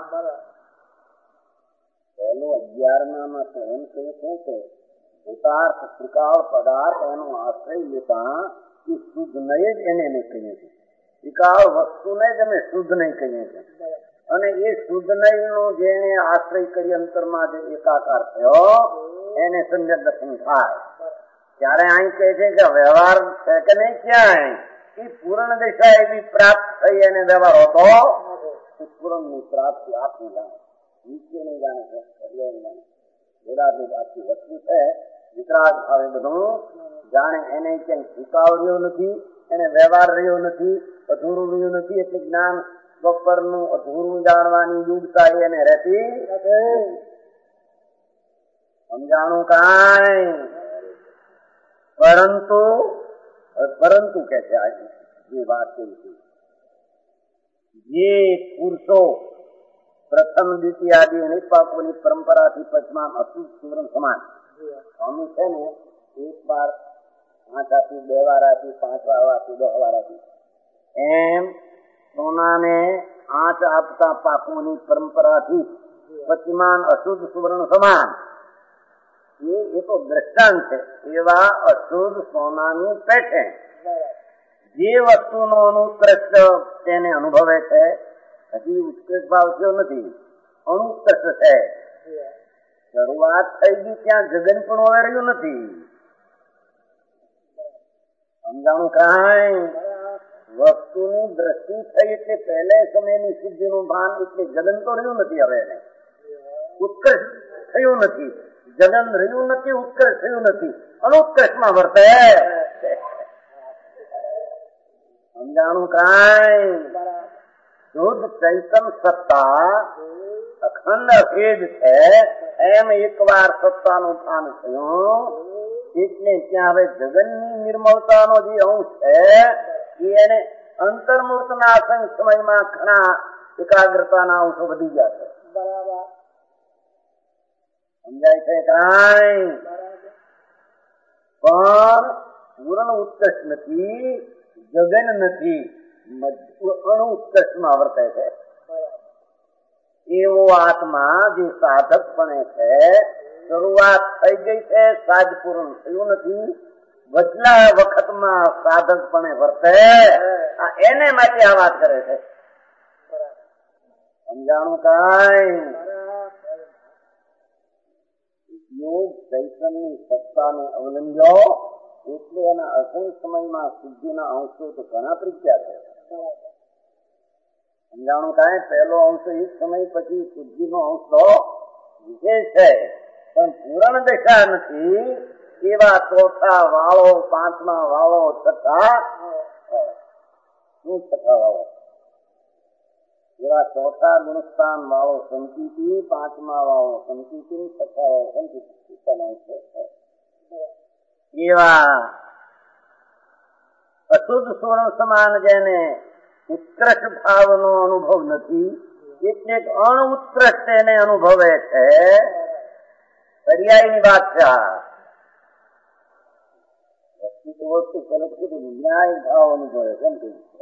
પહેલું અગિયારમાં તો એમ કહે છે કે ભૂતાર્થ ત્રિકાળ પદાર્થ એનો આશ્રય લેતા એ શુદ્ધ નહીં જ એને નહીં કહીએ છીએ. ત્રિકાળ વસ્તુને જ અમે શુદ્ધ નહીં કહીએ છીએ. અને એ શુદ્ધ નહીં નો જેને આશ્રય કરી અંતરમાં જે એકાકાર થયો એને સંજ્ઞ દર્શન થાય. ત્યારે અહીં કહે છે કે વ્યવહાર છે કે નહીં ક્યાંય એ પૂર્ણ દિશા એવી પ્રાપ્ત થઈ એને વ્યવહાર હતો. પૂર્ણ ની પ્રાપ્તિ આખું જાણે, નીચે નહીં જાણે છે એટલે નહીં જાણે. વેદાંતની આખી વસ્તુ છે વિતરાગ ભાવે બધું જાણે. એને ક્યાંય સ્વીકાર રહ્યો નથી, એને વ્યવહાર રહ્યો નથી, અધૂરું રહ્યું નથી. એટલે જ્ઞાન બપરનું અધૂરું જાણવાની યોગ્યતા એને રહેતી. સમજાણું કાંઈ? પરંતુ પરંતુ કે છે આજે જે વાત કરી છે જે પુરુષો પ્રથમ દ્વિતીય આદિ નિષ્પાકોની પરંપરાથી પચમાં અશુદ્ધ સુવર્ણ સમાન સ્વામી છે ને એક વાર પાંચ આપી, બે વાર આપી, પાંચ વાર આપી, દસ વાર આપી એમ સોનાને આંચ આપતા પાકોની પરંપરાથી પચમાન અશુદ્ધ સુવર્ણ સમાન એ એ તો દ્રષ્ટાંત છે. એવા અશુદ્ધ સોનાની પેઠે જે વસ્તુનો અનુત્કૃષ્ટ તેને અનુભવે છે. હજી ઉત્કૃષ્ટ ભાવ થયો નથી, અનુત્કૃષ્ટ છે. શરૂઆત થઈ ગઈ ત્યાં જગન પણ હવે રહ્યું નથી. સમજાણું કાંઈ? વસ્તુની દ્રષ્ટિ થઈ એટલે પહેલે સમયની સિદ્ધિનું ભાન એટલે જગન તો રહ્યું નથી. હવે એને ઉત્કર્ષ થયું નથી, જગન રહ્યું નથી, ઉત્કર્ષ થયું નથી, અનુત્કર્ષમાં વર્તે. સમજાણું કાંઈ? શુદ્ધ ચૈતન સત્તા અખંડ અભેદ છે. એમ એક વાર સત્તાનું ભાન થયું એટલે ત્યાં હવે જગનની નિર્મળતાનો જે અંશ છે એને અંતર્મૂર્તના અસંગ સમયમાં ઘણા એકાગ્રતાના અંશો વધી ગયા છે. બરાબર સમજાય છે કાંઈ? પણ પૂર્ણ ઉત્કર્ષ નથી, જગન નથી, અણુત્કર્ષમાં વર્તે છે. એવો આત્મા જે સાધકપણે છે શરૂઆત થઈ ગઈ છે, સાજ પૂર્ણ થયું નથી, વચલા વખતમાં સાધકપણે વર્તે એને માટે આ વાત કરે છે. સમજાણું કાંઈ? યોગ ચૈતન્યની સત્તાને અવલંબ્યો એટલે એના અસંગ સમયમાં સિદ્ધિના અંશો તો ઘણા પ્રખ્યાત છે. સમજાણું કાંઈ પહેલો અંશ એક સમય પછી શુદ્ધિનો અંશ તો વિશેષ છે, પણ પૂરણ દશા નથી એવા ચોથા વાળો, પાંચમા વાળો, છઠ્ઠા શું છઠ્ઠા વાળો એવા ચોથા ગુણસ્થાન વાળો સંકિતિ, પાંચમા વાળો સંકિતિ, છઠ્ઠા વાળો સંકિતિ એવા અશુદ્ધ સ્વર્ણ સમાન જેને ઉત્કૃષ્ટ ભાવનો અનુભવ નથી એટલે અણ ઉત્કૃષ્ટ એને અનુભવે છે. પર્યાયની વાત છે. વસ્તુ તો વસ્તુ કલક કીધું ન્યાય ભાવ અનુભવે કેમ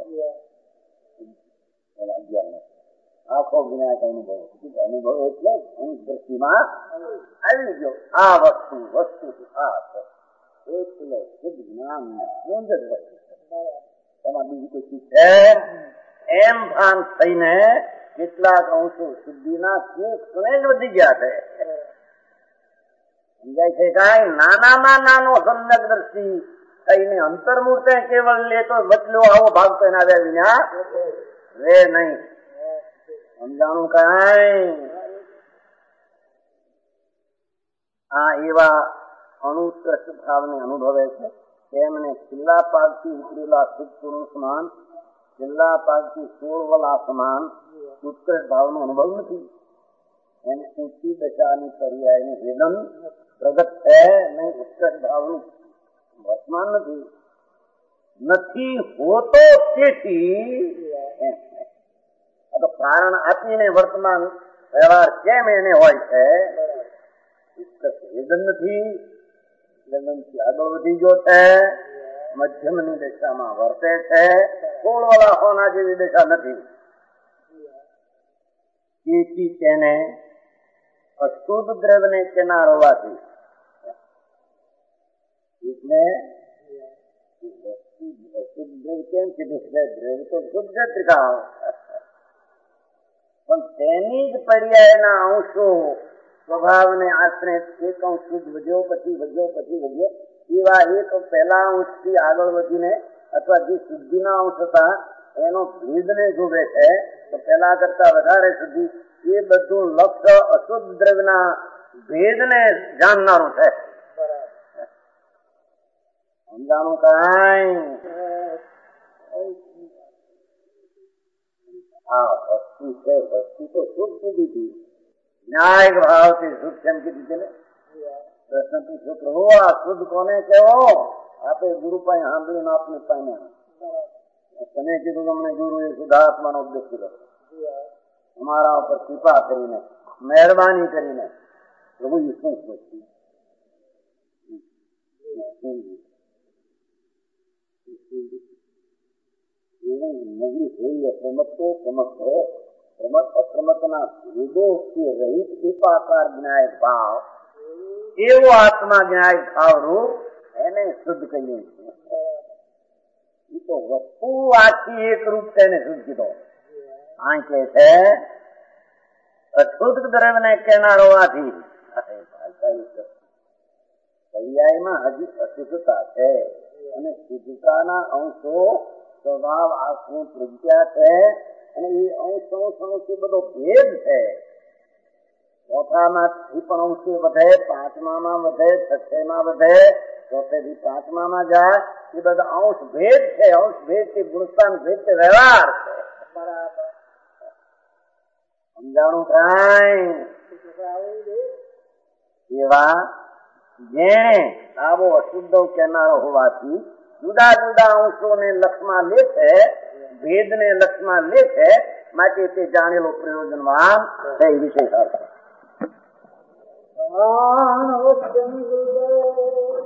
કહ્યું આખો જ્ઞાત અનુભવ અનુભવ એટલે એની દ્રષ્ટિમાં આવી ગયો આ વસ્તુ વસ્તુ આ એટલે શુદ્ધ જ્ઞાન પૂંજ જ વસ્તુ એમાં બીજું કોઈ ચીજ છે એમ ભાન થઈને કેટલાક અંશો શુદ્ધિના ક્ષણે જ વધી ગયા છે. સમજાય છે કાંઈ નાનામાં નાનો સમ્યક દ્રષ્ટિ થઈને અંતર્મૂર્તે કેવળ લેતો બદલો આવો ભાગ તો એના આવ્યા વિના રે નહીં. સમજાણું કાંઈ આ એવા અણુત્કૃષ્ટ ભાવને અનુભવે છે તેમને છેલ્લા પાકથી ઉતરેલા શુદ્ધ પુરુષ સમાન, છેલ્લા પાકથી સોળ વલા સમાન ઉત્કૃષ્ટ ભાવનો અનુભવ નથી. એને ઊંચી દશાની પર્યાયનું વેદન પ્રગટ છે નહીં, ઉત્કૃષ્ટ ભાવનું વર્તમાન નથી નથી હોતો. તેથી કારણ આપીને વર્તમાન વ્યવહાર કેમ એને હોય છે વેદન નથી, વેદનથી આગળ વધી ગયો છે, મધ્યમની દિશામાં વર્તે છે, સોળ વાળા હોના જેવી દિશા નથી. તેથી તેને અશુદ્ધ દ્રવ્યને કિનાર હોવાથી એટલે અશુદ્ધ દ્રવ્ય કેમ કીધું છે? દ્રવ્ય તો શુદ્ધ છે ત્રિકાળ, પણ તેની જ પર્યાયના અંશો સ્વભાવને આશરે એક અંશ શુદ્ધ વધ્યો પછી વધ્યો પછી વધ્યો એવા એક પહેલા અંશથી આગળ વધીને અથવા જે શુદ્ધિના અંશ હતા એનો ભેદને જોવે છે તો પહેલા કરતા વધારે સુધી એ બધું લક્ષ્ય અશુદ્ધ દ્રવ્યના ભેદને જાણનારું છે. સમજાણું કાંઈ? હા વસ્તુ છે, વસ્તુ તો શુદ્ધ કીધી હતી, ન્યાય ભાવથી શુદ્ધ કેમ કીધી છે ને? પ્રશ્ન પૂછ્યો પ્રભુ આ શુદ્ધ કોને કેવો? આપે ગુરુ પાસે સાંભળીને આપને પામ્યા. તમે કીધું તમને ગુરુ એ શુદ્ધાત્માનો ઉપદેશ કર્યો, અમારા ઉપર કૃપા કરીને મહેરબાની કરીને પ્રભુ શું પૂછ્યું? નવી હોય પ્રમત્તો પ્રમત્તો પ્રમત અપ્રમતના ભેદોથી રહિત કૃપાકાર જ્ઞાય ભાવ એવો આત્મા જ્ઞાય ભાવ રૂપ એને શુદ્ધ કહીએ છીએ. એ તો વસ્તુ આખી એક રૂપ તેને શુદ્ધ કીધો. આ કે છે અશુદ્ધ દ્રવ્યને કેનાર હોવાથી પર્યાયમાં હજી અશુદ્ધતા છે અને શુદ્ધતાના અંશો સ્વભાવ આખું પ્રજ્ઞા છે અને એ અંશ અંશ અંશે બધો ભેદ છે. ચોથામાંથી પણ અંશે વધે, પાંચમામાં વધે, છઠ્ઠેમાં વધે, ચોથેથી પાંચમામાં જાય એ બધા અંશ ભેદ છે. અંશ ભેદ થી ગુણસ્થાન ભેદ છે, વ્યવહાર છે. બરાબર સમજાણું કાંઈ? એવા જેણે આવો અશુદ્ધ કેનારો હોવાથી જુદા જુદા અંશોને લક્ષમાં લે છે, ભેદને લક્ષમાં લે છે, માટે તે જાણેલો પ્રયોજનવાન છે. એ વિશેષ અર્થ